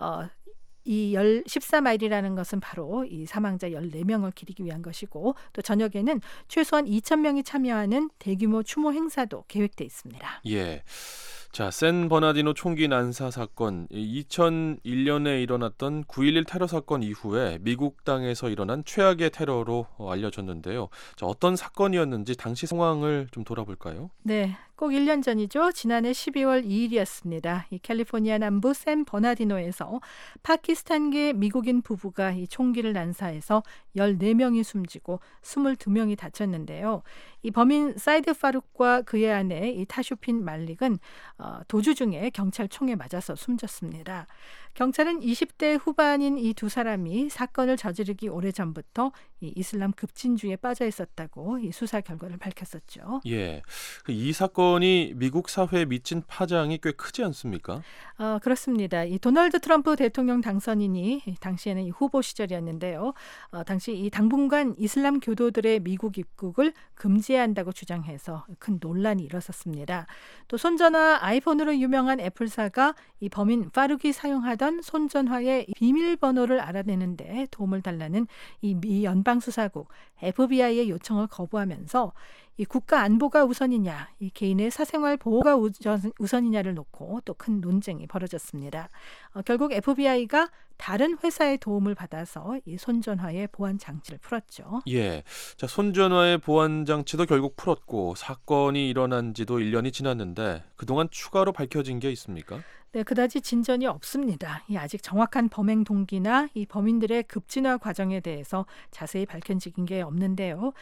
이 14마일이라는 것은 바로 이 사망자 14명을 기리기 위한 것이고 또 저녁에는 최소한 2,000명이 참여하는 대규모 추모 행사도 계획돼 있습니다. 예. 자, 샌버나디노 총기 난사 사건, 2001년에 일어났던 9.11 테러 사건 이후에 미국 땅에서 일어난 최악의 테러로 알려졌는데요. 자, 어떤 사건이었는지 당시 상황을 좀 돌아볼까요? 네, 꼭 1년 전이죠. 지난해 12월 2일이었습니다. 이 캘리포니아 남부 샌버나디노에서 파키스탄계 미국인 부부가 이 총기를 난사해서 14명이 숨지고 22명이 다쳤는데요. 이 범인 사이드 파룩과 그의 아내 이 타슈핀 말릭은 도주 중에 경찰 총에 맞아서 숨졌습니다. 경찰은 20대 후반인 이 두 사람이 사건을 저지르기 오래전부터 이 이슬람 급진주의에 빠져 있었다고 이 수사 결과를 밝혔었죠. 예, 이 사건이 미국 사회에 미친 파장이 꽤 크지 않습니까? 그렇습니다. 이 도널드 트럼프 대통령 당선인이 당시에는 이 후보 시절이었는데요. 당시 이 당분간 이슬람 교도들의 미국 입국을 금지해야 한다고 주장해서 큰 논란이 일어섰습니다. 또 손전화 아이폰으로 유명한 애플사가 이 범인 파룩이 사용하던 손전화의 비밀번호를 알아내는데 도움을 달라는 이 미 연방수사국 FBI의 요청을 거부하면서 이 국가 안보가 우선이냐, 이 개인의 사생활 보호가 우선이냐를 놓고 또 큰 논쟁이 벌어졌습니다. 결국 FBI가 다른 회사의 도움을 받아서 이 손전화의 보안 장치를 풀었죠. 예, 자, 손전화의 보안 장치도 결국 풀었고 사건이 일어난 지도 1년이 지났는데 그동안 추가로 밝혀진 게 있습니까? 네, 그다지 진전이 없습니다. 아직 정확한 범행 동기나 이 범인들의 급진화 과정에 대해서 자세히 밝혀진 게 없는데요.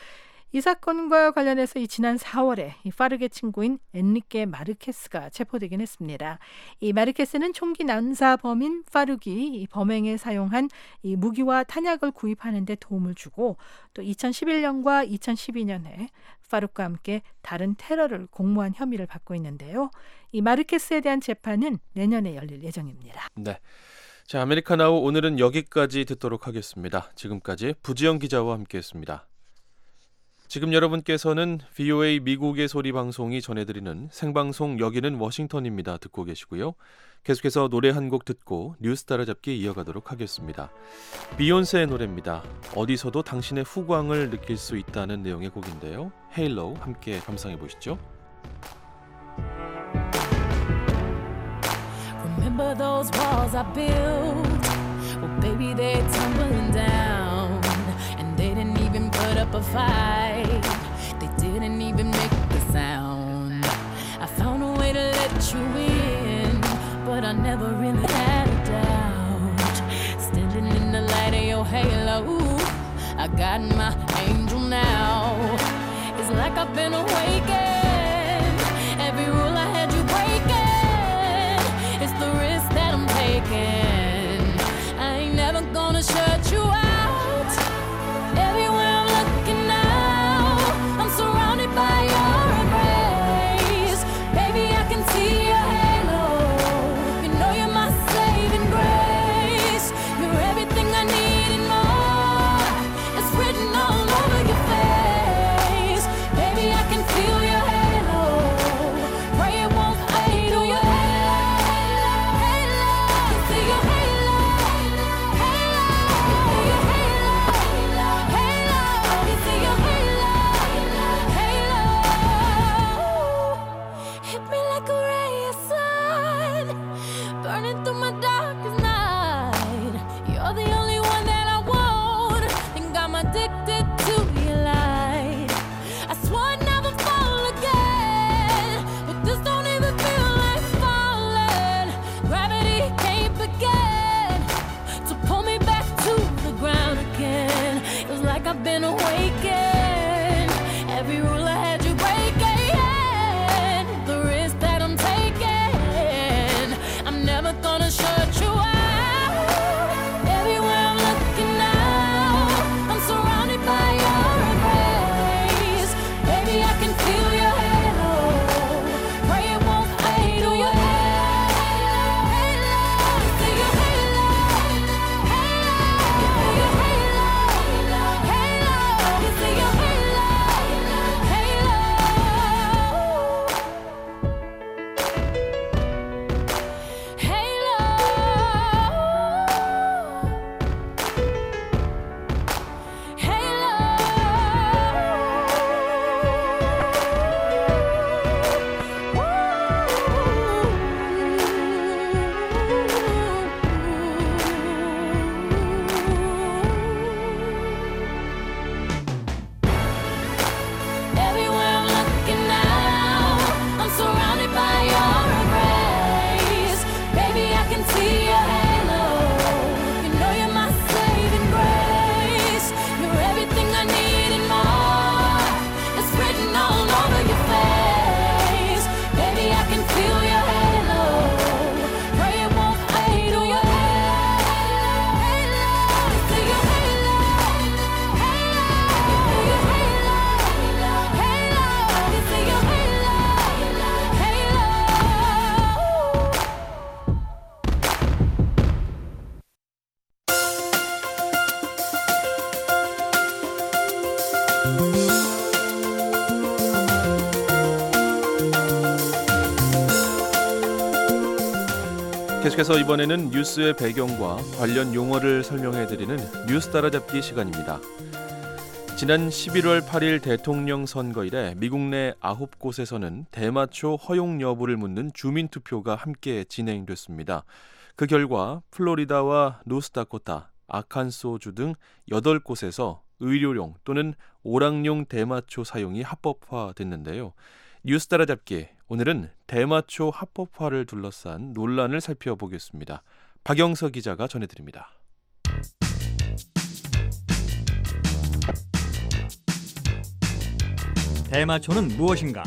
이 사건과 관련해서 지난 4월에 이 파르게 친구인 엔리케 마르케스가 체포되긴 했습니다. 이 마르케스는 총기 난사 범인 파르기 이 범행에 사용한 이 무기와 탄약을 구입하는 데 도움을 주고 또 2011년과 2012년에 파룩과 함께 다른 테러를 공모한 혐의를 받고 있는데요. 이 마르케스에 대한 재판은 내년에 열릴 예정입니다. 네. 자, 아메리카나우 오늘은 여기까지 듣도록 하겠습니다. 지금까지 부지영 기자와 함께했습니다. 지금 여러분께서는 VOA 미국의 소리 방송이 전해드리는 생방송 여기는 워싱턴입니다. 듣고 계시고요. 계속해서 노래 한 곡 듣고 뉴스 따라잡기 이어가도록 하겠습니다. 비욘세의 노래입니다. 어디서도 당신의 후광을 느낄 수 있다는 내용의 곡인데요. 헤일로 함께 감상해 보시죠. Remember those walls I built? Well, baby, they're tumbling down. And they didn't even put up a fight. They didn't even make a sound. I found a way to let you in, but I never really had a doubt. Standing in the light of your halo, I got my angel now. It's like I've been awakened. Every rule I had you breaking. It's the risk that I'm taking. I ain't never gonna shut you out. Everywhere I'm looking now, I'm surrounded by your embrace. Baby, I can see your halo. You know you're my saving grace. You're everything I need and more. It's written all over your face. Baby, I can feel your halo. Pray it won't fade. Oh, your halo, halo. You see your halo, halo. Your halo, halo. You see your halo, halo. Hit me like a ray of sun, burning through my darkest night. You're the only one that I want. Think I'm addicted to your light. I swore I'd never fall again, but this don't even feel like falling. Gravity can't begin to pull me back to the ground again. It was like I've been awakened. Every rule I had you breaking. The risk that I'm taking, I'm never gonna shut you out. Everywhere I'm looking now, I'm surrounded by your embrace. Baby, I can feel your halo. Pray it won't fade. Oh, your halo, halo. You see your halo, halo. You see your halo, halo. You see your halo, halo. Everywhere I'm looking now, I'm surrounded by your embrace. Baby, I can see your halo. You know you're my saving grace. You're everything I need and more. It's written all over your face. Baby, I can feel your halo. Pray it won't fade. Oh, your halo, halo. You see your halo, halo. You see your halo, halo. You see your halo, halo. 계속해서 이번에는 뉴스의 배경과 관련 용어를 설명해드리는 뉴스 따라잡기 시간입니다. 지난 11월 8일 대통령 선거 이래 미국 내 9곳에서는 대마초 허용 여부를 묻는 주민투표가 함께 진행됐습니다. 그 결과 플로리다와 노스다코타, 아칸소주 등 8곳에서 의료용 또는 오락용 대마초 사용이 합법화됐는데요. 뉴스 따라잡기, 오늘은 대마초 합법화를 둘러싼 논란을 살펴보겠습니다. 박영서 기자가 전해드립니다. 대마초는 무엇인가?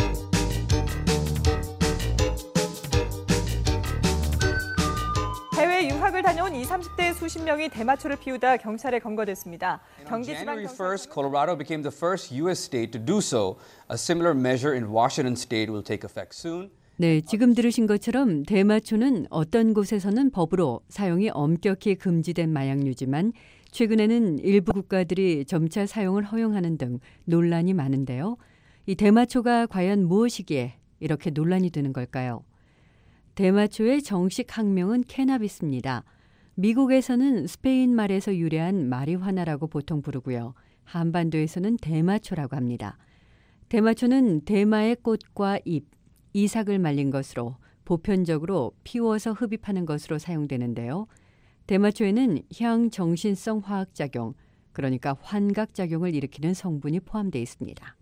해외 유학을 다녀온 20, 30대 수십 명이 대마초를 피우다 경찰에 검거됐습니다. January 1st, Colorado became the first U.S. state to do so. A similar measure in Washington state will take effect soon. 네, 지금 들으신 것처럼 대마초는 어떤 곳에서는 법으로 사용이 엄격히 금지된 마약류지만 최근에는 일부 국가들이 점차 사용을 허용하는 등 논란이 많은데요. 이 대마초가 과연 무엇이기에 이렇게 논란이 되는 걸까요? 대마초의 정식 학명은 캐나비스입니다. 미국에서는 스페인 말에서 유래한 마리화나라고 보통 부르고요. 한반도에서는 대마초라고 합니다. 대마초는 대마의 꽃과 잎, 이삭을 말린 것으로 보편적으로 피워서 흡입하는 것으로 사용되는데요. 대마초에는 향정신성 화학작용, 그러니까 환각작용을 일으키는 성분이 포함되어 있습니다.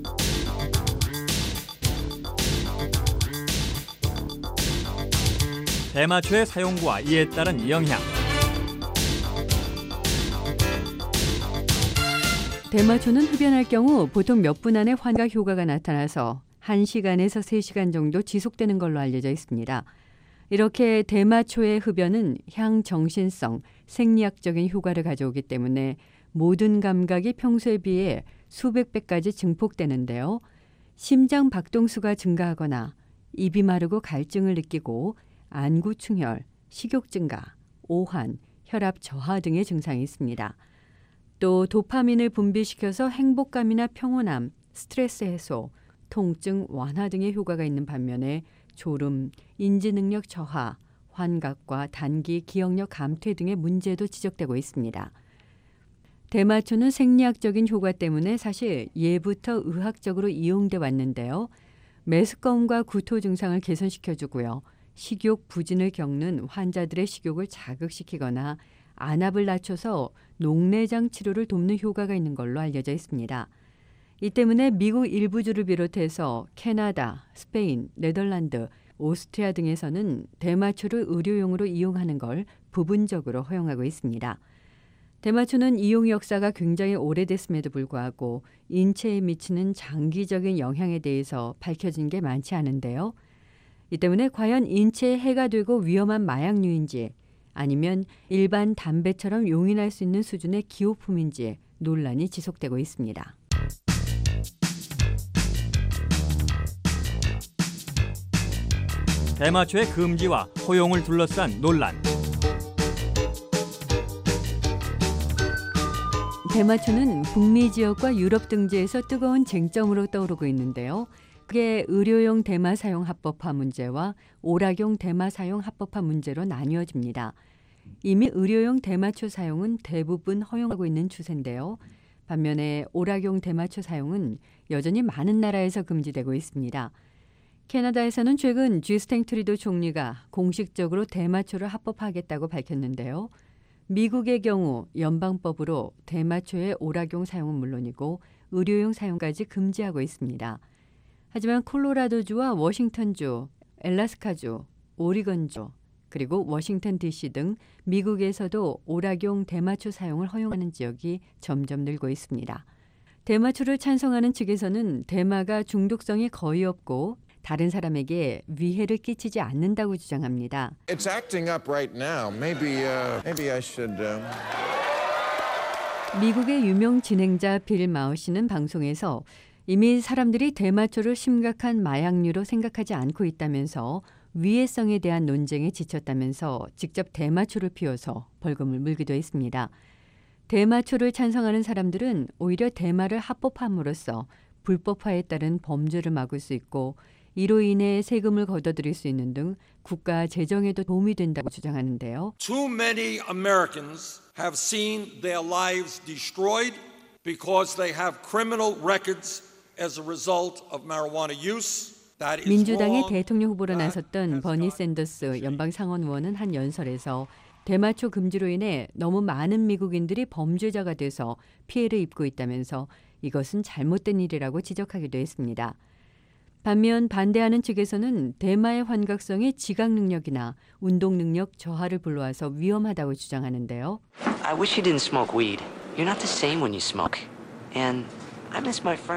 대마초의 사용과 이에 따른 영향. 대마초는 흡연할 경우 보통 몇 분 안에 환각 효과가 나타나서 1시간에서 3시간 정도 지속되는 걸로 알려져 있습니다. 이렇게 대마초의 흡연은 향정신성, 생리학적인 효과를 가져오기 때문에 모든 감각이 평소에 비해 수백 배까지 증폭되는데요. 심장 박동수가 증가하거나 입이 마르고 갈증을 느끼고 안구충혈, 식욕 증가, 오한, 혈압 저하 등의 증상이 있습니다. 또 도파민을 분비시켜서 행복감이나 평온함, 스트레스 해소, 통증 완화 등의 효과가 있는 반면에 졸음, 인지능력 저하, 환각과 단기 기억력 감퇴 등의 문제도 지적되고 있습니다. 대마초는 생리학적인 효과 때문에 사실 예부터 의학적으로 이용돼 왔는데요. 메스꺼움과 구토 증상을 개선시켜주고요. 식욕 부진을 겪는 환자들의 식욕을 자극시키거나 안압을 낮춰서 녹내장 치료를 돕는 효과가 있는 걸로 알려져 있습니다. 이 때문에 미국 일부주를 비롯해서 캐나다, 스페인, 네덜란드, 오스트리아 등에서는 대마초를 의료용으로 이용하는 걸 부분적으로 허용하고 있습니다. 대마초는 이용 역사가 굉장히 오래됐음에도 불구하고 인체에 미치는 장기적인 영향에 대해서 밝혀진 게 많지 않은데요. 이 때문에 과연 인체에 해가 되고 위험한 마약류인지 아니면 일반 담배처럼 용인할 수 있는 수준의 기호품인지 논란이 지속되고 있습니다. 대마초의 금지와 허용을 둘러싼 논란. 대마초는 북미 지역과 유럽 등지에서 뜨거운 쟁점으로 떠오르고 있는데요. 그게 의료용 대마 사용 합법화 문제와 오락용 대마 사용 합법화 문제로 나뉘어집니다. 이미 의료용 대마초 사용은 대부분 허용하고 있는 추세인데요. 반면에 오락용 대마초 사용은 여전히 많은 나라에서 금지되고 있습니다. 캐나다에서는 최근 주스틴 트루도 총리가 공식적으로 대마초를 합법화하겠다고 밝혔는데요. 미국의 경우 연방법으로 대마초의 오락용 사용은 물론이고 의료용 사용까지 금지하고 있습니다. 하지만 콜로라도주와 워싱턴주, 엘라스카주, 오리건주, 그리고 워싱턴 DC 등 미국에서도 오락용 대마초 사용을 허용하는 지역이 점점 늘고 있습니다. 대마초를 찬성하는 측에서는 대마가 중독성이 거의 없고 다른 사람에게 위해를 끼치지 않는다고 주장합니다. It's acting up right now. Maybe I should. 미국의 유명 진행자 빌 마우 씨는 방송에서 이미 사람들이 대마초를 심각한 마약류로 생각하지 않고 있다면서 위해성에 대한 논쟁에 지쳤다면서 직접 대마초를 피워서 벌금을 물기도 했습니다. 대마초를 찬성하는 사람들은 오히려 대마를 합법함으로써 불법화에 따른 범죄를 막을 수 있고 이로 인해 세금을 걷어들일 수 있는 등 국가 재정에도 도움이 된다고 주장하는데요. Too many Americans have seen their lives destroyed because they have criminal records as a result of marijuana use. 민주당의 대통령 후보로 나섰던 버니 샌더스 연방 상원 의원은 한 연설에서 대마초 금지로 인해 너무 많은 미국인들이 범죄자가 돼서 피해를 입고 있다면서 이것은 잘못된 일이라고 지적하기도 했습니다. 반면 반대하는 측에서는 대마의 환각성이 지각 능력이나 운동 능력 저하를 불러와서 위험하다고 주장하는데요. I wish you didn't smoke weed. You're not the same when you smoke. And I miss my friend.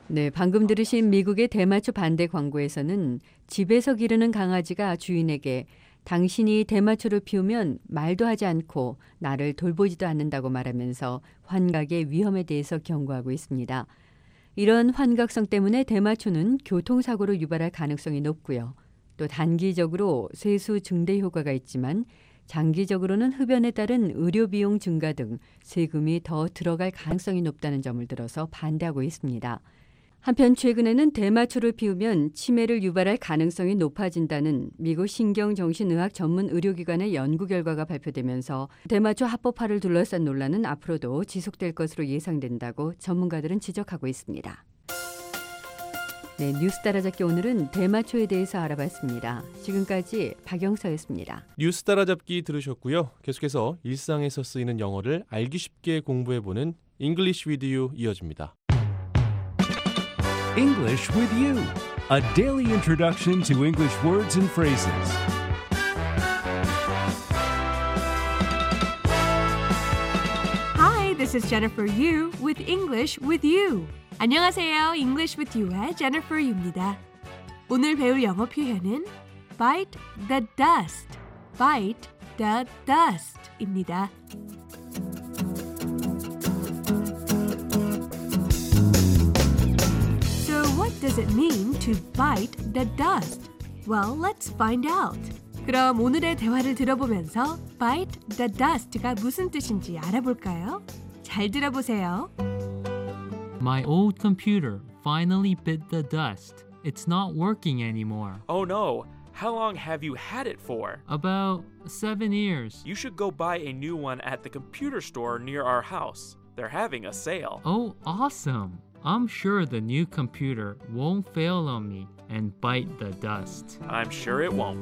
네, 방금 들으신 미국의 대마초 반대 광고에서는 집에서 기르는 강아지가 주인에게 당신이 대마초를 피우면 말도 하지 않고 나를 돌보지도 않는다고 말하면서 환각의 위험에 대해서 경고하고 있습니다. 이런 환각성 때문에 대마초는 교통사고를 유발할 가능성이 높고요. 또 단기적으로 세수 증대 효과가 있지만 장기적으로는 흡연에 따른 의료비용 증가 등 세금이 더 들어갈 가능성이 높다는 점을 들어서 반대하고 있습니다. 한편 최근에는 대마초를 피우면 치매를 유발할 가능성이 높아진다는 미국 신경정신의학 전문 의료기관의 연구 결과가 발표되면서 대마초 합법화를 둘러싼 논란은 앞으로도 지속될 것으로 예상된다고 전문가들은 지적하고 있습니다. 네, 뉴스 따라잡기 오늘은 대마초에 대해서 알아봤습니다. 지금까지 박영서였습니다. 뉴스 따라잡기 들으셨고요. 계속해서 일상에서 쓰이는 영어를 알기 쉽게 공부해보는 English with You 이어집니다. English with You, a daily introduction to English words and phrases. Hi, this is Jennifer Yu with English with You. 안녕하세요. English with You의 Jennifer Yu입니다. 오늘 배울 영어 표현은 bite the dust, bite the dust입니다. What does it mean to bite the dust? Well, let's find out. 그럼 오늘의 대화를 들어보면서 bite the dust가 무슨 뜻인지 알아볼까요? 잘 들어보세요. My old computer finally bit the dust. It's not working anymore. Oh no. How long have you had it for? About 7 years. You should go buy a new one at the computer store near our house. They're having a sale. Oh, awesome. I'm sure the new computer won't fail on me and bite the dust. I'm sure it won't.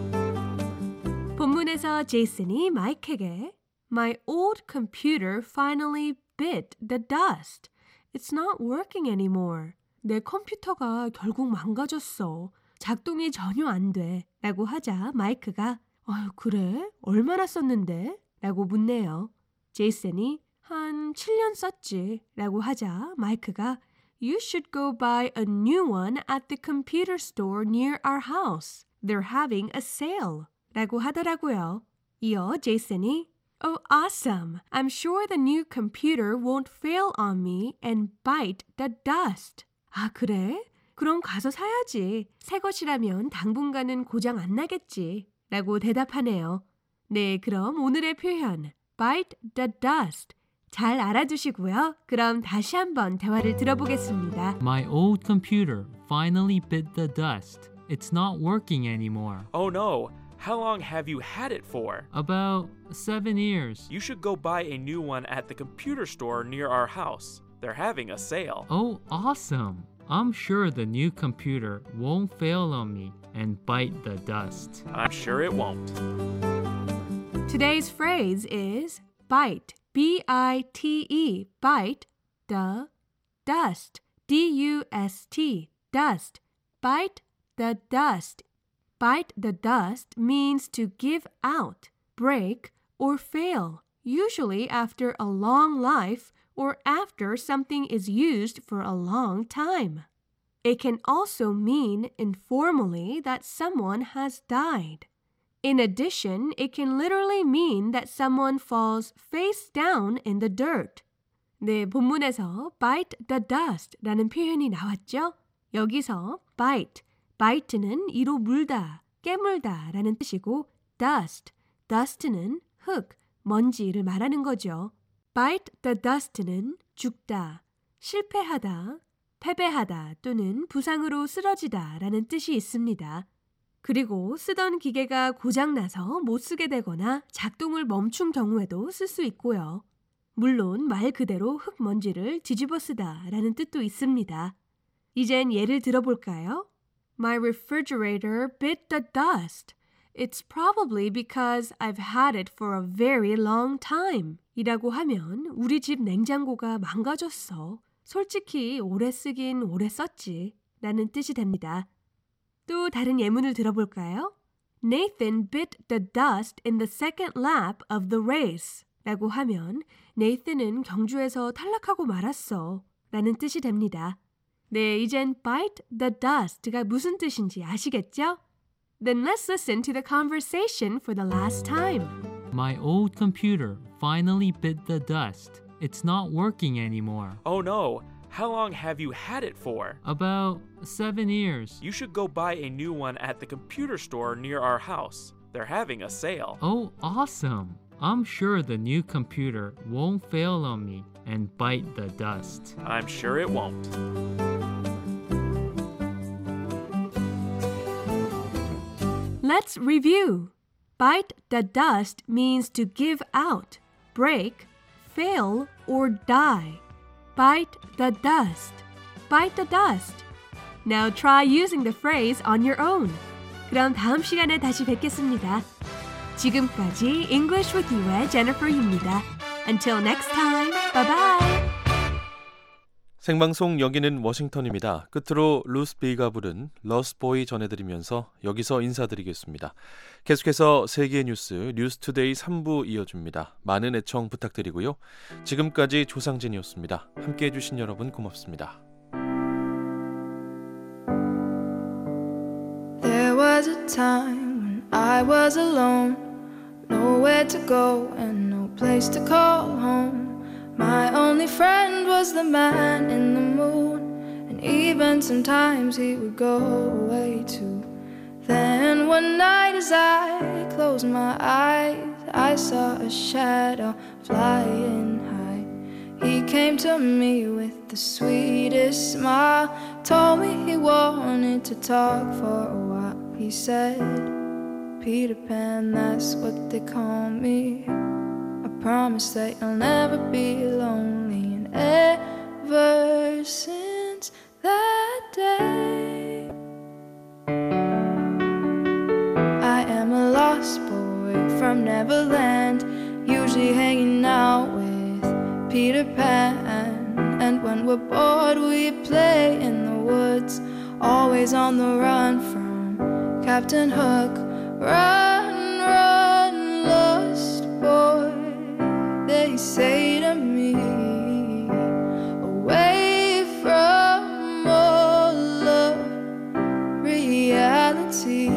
본문에서 제이슨이 마이크에게 My old computer finally bit the dust. It's not working anymore. 내 컴퓨터가 결국 망가졌어. 작동이 전혀 안 돼. 라고 하자 마이크가 아유 그래? 얼마나 썼는데? 라고 묻네요. 제이슨이 한 7년 썼지 라고 하자 마이크가 You should go buy a new one at the computer store near our house. They're having a sale. 라고 하더라고요. 이어 제이슨이 Oh, awesome. I'm sure the new computer won't fail on me and bite the dust. 아, 그래? 그럼 가서 사야지. 새 것이라면 당분간은 고장 안 나겠지. 라고 대답하네요. 네, 그럼 오늘의 표현 bite the dust. 잘 알아두시고요. 그럼 다시 한번 대화를 들어보겠습니다. My old computer finally bit the dust. It's not working anymore. Oh no. How long have you had it for? About 7 years. You should go buy a new one at the computer store near our house. They're having a sale. Oh, awesome. I'm sure the new computer won't fail on me and bite the dust. I'm sure it won't. Today's phrase is bite. B-I-T-E, bite the dust. D-U-S-T, dust. Bite the dust. Bite the dust means to give out, break, or fail, usually after a long life or after something is used for a long time. It can also mean informally that someone has died. In addition, it can literally mean that someone falls face down in the dirt. 네, 본문에서 bite the dust 라는 표현이 나왔죠? 여기서 bite는 이로 물다, 깨물다 라는 뜻이고 dust는 흙, 먼지를 말하는 거죠. bite the dust는 죽다, 실패하다, 패배하다 또는 부상으로 쓰러지다 라는 뜻이 있습니다. 그리고 쓰던 기계가 고장나서 못 쓰게 되거나 작동을 멈춘 경우에도 쓸 수 있고요. 물론 말 그대로 흙먼지를 뒤집어 쓰다 라는 뜻도 있습니다. 이젠 예를 들어볼까요? My refrigerator bit the dust. It's probably because I've had it for a very long time. 이라고 하면 우리 집 냉장고가 망가졌어. 솔직히 오래 쓰긴 오래 썼지. 라는 뜻이 됩니다. 또 다른 예문을 들어볼까요? Nathan bit the dust in the second lap of the race. 라고 하면 Nathan은 경주에서 탈락하고 말았어. 라는 뜻이 됩니다. 네, 이젠 bite the dust가 무슨 뜻인지 아시겠죠? Then let's listen to the conversation for the last time. My old computer finally bit the dust. It's not working anymore. Oh no, how long have you had it for? About 7 years. You should go buy a new one at the computer store near our house. They're having a sale. Oh, awesome. I'm sure the new computer won't fail on me and bite the dust. I'm sure it won't. Let's review. Bite the dust means to give out, break, fail, or die. Bite the dust. Bite the dust. Now try using the phrase on your own. 그럼 다음 시간에 다시 뵙겠습니다. 지금까지 English with You의 Jennifer입니다. Until next time, bye bye. 생방송 여기는 워싱턴입니다. 끝으로 루스 비가 부른 러스트 보이 전해드리면서 여기서 인사드리겠습니다. 계속해서 세계 뉴스 뉴스투데이 3부 이어집니다. 많은 애청 부탁드리고요. 지금까지 조상진이었습니다. 함께해 주신 여러분 고맙습니다. There was a time when I was alone, nowhere to go and no place to call home. My only friend was the man in the moon, and even sometimes he would go away too. Then one night as I closed my eyes, I saw a shadow flying high. He came to me with the sweetest smile, told me he wanted to talk for a while. He said, Peter Pan, that's what they call me. Promise that you'll never be lonely. And ever since that day, I am a lost boy from Neverland, usually hanging out with Peter Pan. And when we're bored we play in the woods, always on the run from Captain Hook. Run, run, lost boy, they say to me, away from all of reality.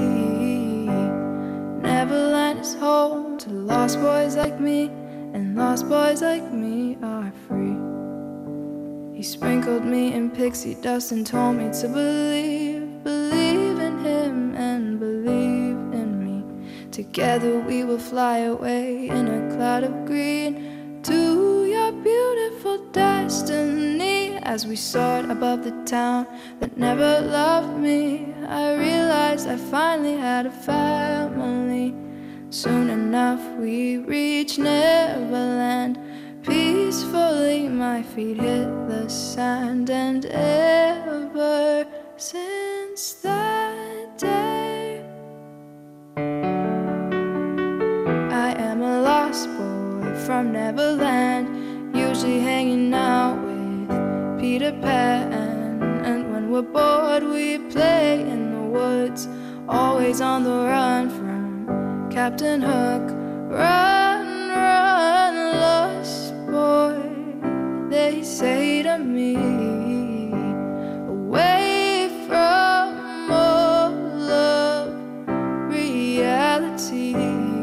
Neverland is home to lost boys like me, and lost boys like me are free. He sprinkled me in pixie dust and told me to believe in him and believe in me. Together we will fly away in a cloud of green to your beautiful destiny. As we soared above the town that never loved me, I realized I finally had a family. Soon enough we reached Neverland. Peacefully my feet hit the sand, and ever since that day, I am a lost boy from Neverland, usually hanging out with Peter Pan. And when we're bored we play in the woods, always on the run from Captain Hook. Run, run, lost boy, they say to me, away from all of reality.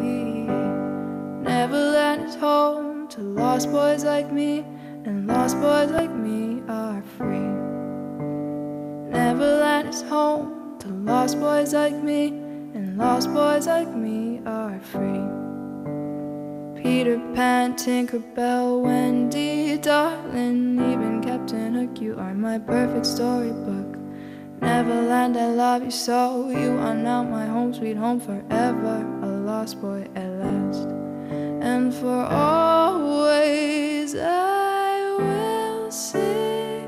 Neverland is home to lost boys like me, and lost boys like me are free. Neverland is home to lost boys like me, and lost boys like me are free. Peter Pan, Tinker Bell, Wendy, darling, even Captain Hook, you are my perfect storybook. Neverland, I love you so, you are now my home, sweet home forever, a lost boy at last. And for always I will sing,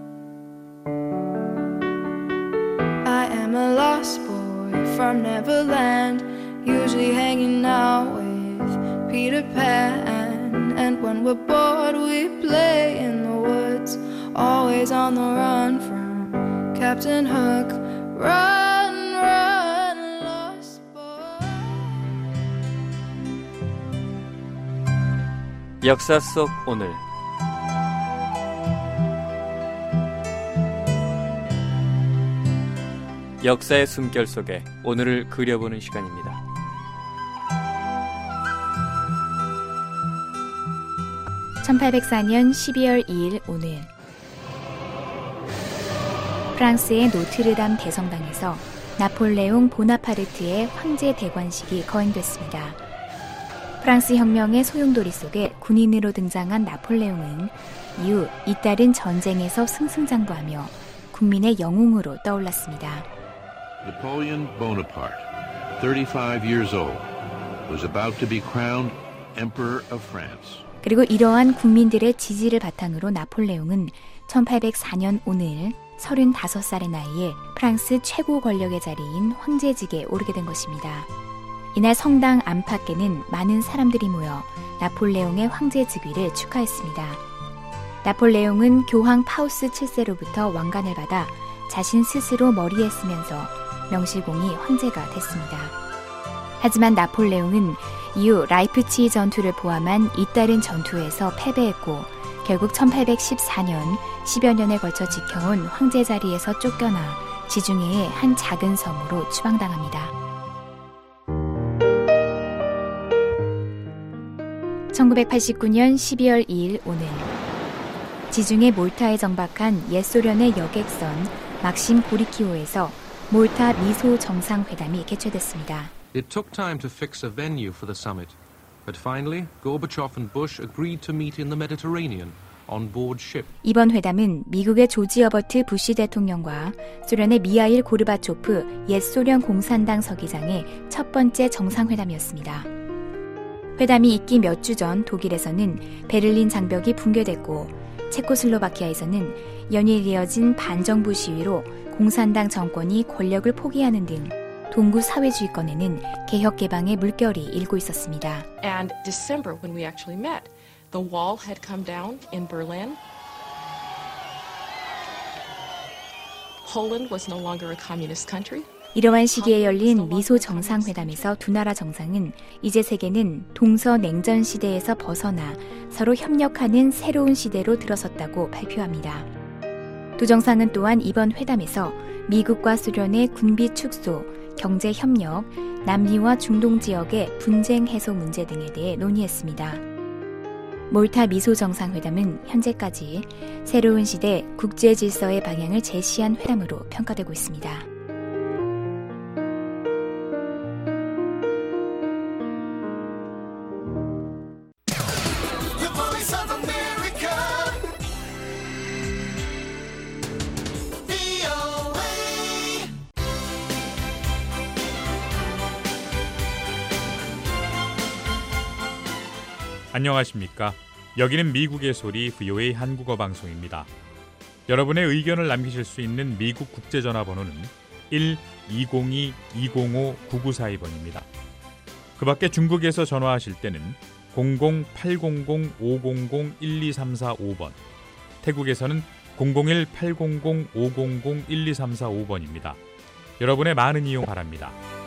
I am a lost boy from Neverland, usually hanging out with Peter Pan. And when we're bored we play in the woods, always on the run from Captain Hook. Run, run, lost boy. 역사 속 오늘 역사의 숨결 속에 오늘을 그려보는 시간입니다. (1804년 12월 2일) 오늘 프랑스의 노트르담 대성당에서 나폴레옹 보나파르트의 황제 대관식이 거행됐습니다. 프랑스 혁명의 소용돌이 속에 군인으로 등장한 나폴레옹은 이후 잇따른 전쟁에서 승승장구하며 국민의 영웅으로 떠올랐습니다. Napoleon Bonaparte, 35 years old, was about to be crowned Emperor of France. 그리고 이러한 국민들의 지지를 바탕으로 나폴레옹은 1804년 오늘 35살의 나이에 프랑스 최고 권력의 자리인 황제직에 오르게 된 것입니다. 이날 성당 안팎에는 많은 사람들이 모여 나폴레옹의 황제 즉위를 축하했습니다. 나폴레옹은 교황 파우스 7세로부터 왕관을 받아 자신 스스로 머리에 쓰면서 명실공히 황제가 됐습니다. 하지만 나폴레옹은 이후 라이프치히 전투를 포함한 잇따른 전투에서 패배했고 결국 1814년 10여 년에 걸쳐 지켜온 황제 자리에서 쫓겨나 지중해의 한 작은 섬으로 추방당합니다. 1989년 12월 2일 오늘 지중해 몰타에 정박한 옛 소련의 여객선 막심 고리키오에서 몰타 미소 정상회담이 개최됐습니다. It took time to fix a venue for the summit, but finally Gorbachev and Bush agreed to meet in the Mediterranean on board ship. 이번 회담은 미국의 조지 허버트 부시 대통령과 소련의 미하일 고르바초프 옛 소련 공산당 서기장의 첫 번째 정상회담이었습니다. 회담이 있기 몇 주 전 독일에서는 베를린 장벽이 붕괴됐고 체코슬로바키아에서는 연일 이어진 반정부 시위로 공산당 정권이 권력을 포기하는 등 동구 사회주의권에는 개혁 개방의 물결이 일고 있었습니다. And December when we actually met, the wall had come down in Berlin. Poland was no longer a communist country. 이러한 시기에 열린 미소 정상회담에서 두 나라 정상은 이제 세계는 동서냉전 시대에서 벗어나 서로 협력하는 새로운 시대로 들어섰다고 발표합니다. 두 정상은 또한 이번 회담에서 미국과 소련의 군비 축소, 경제 협력, 남미와 중동 지역의 분쟁 해소 문제 등에 대해 논의했습니다. 몰타 미소 정상회담은 현재까지 새로운 시대 국제 질서의 방향을 제시한 회담으로 평가되고 있습니다. 안녕하십니까. 여기는 미국의 소리 VOA 한국어 방송입니다. 여러분의 의견을 남기실 수 있는 미국 국제전화번호는 1-202-205-9942번입니다. 그 밖에 중국에서 전화하실 때는 00-800-500-1234-5번, 태국에서는 001-800-500-1234-5번입니다. 여러분의 많은 이용 바랍니다.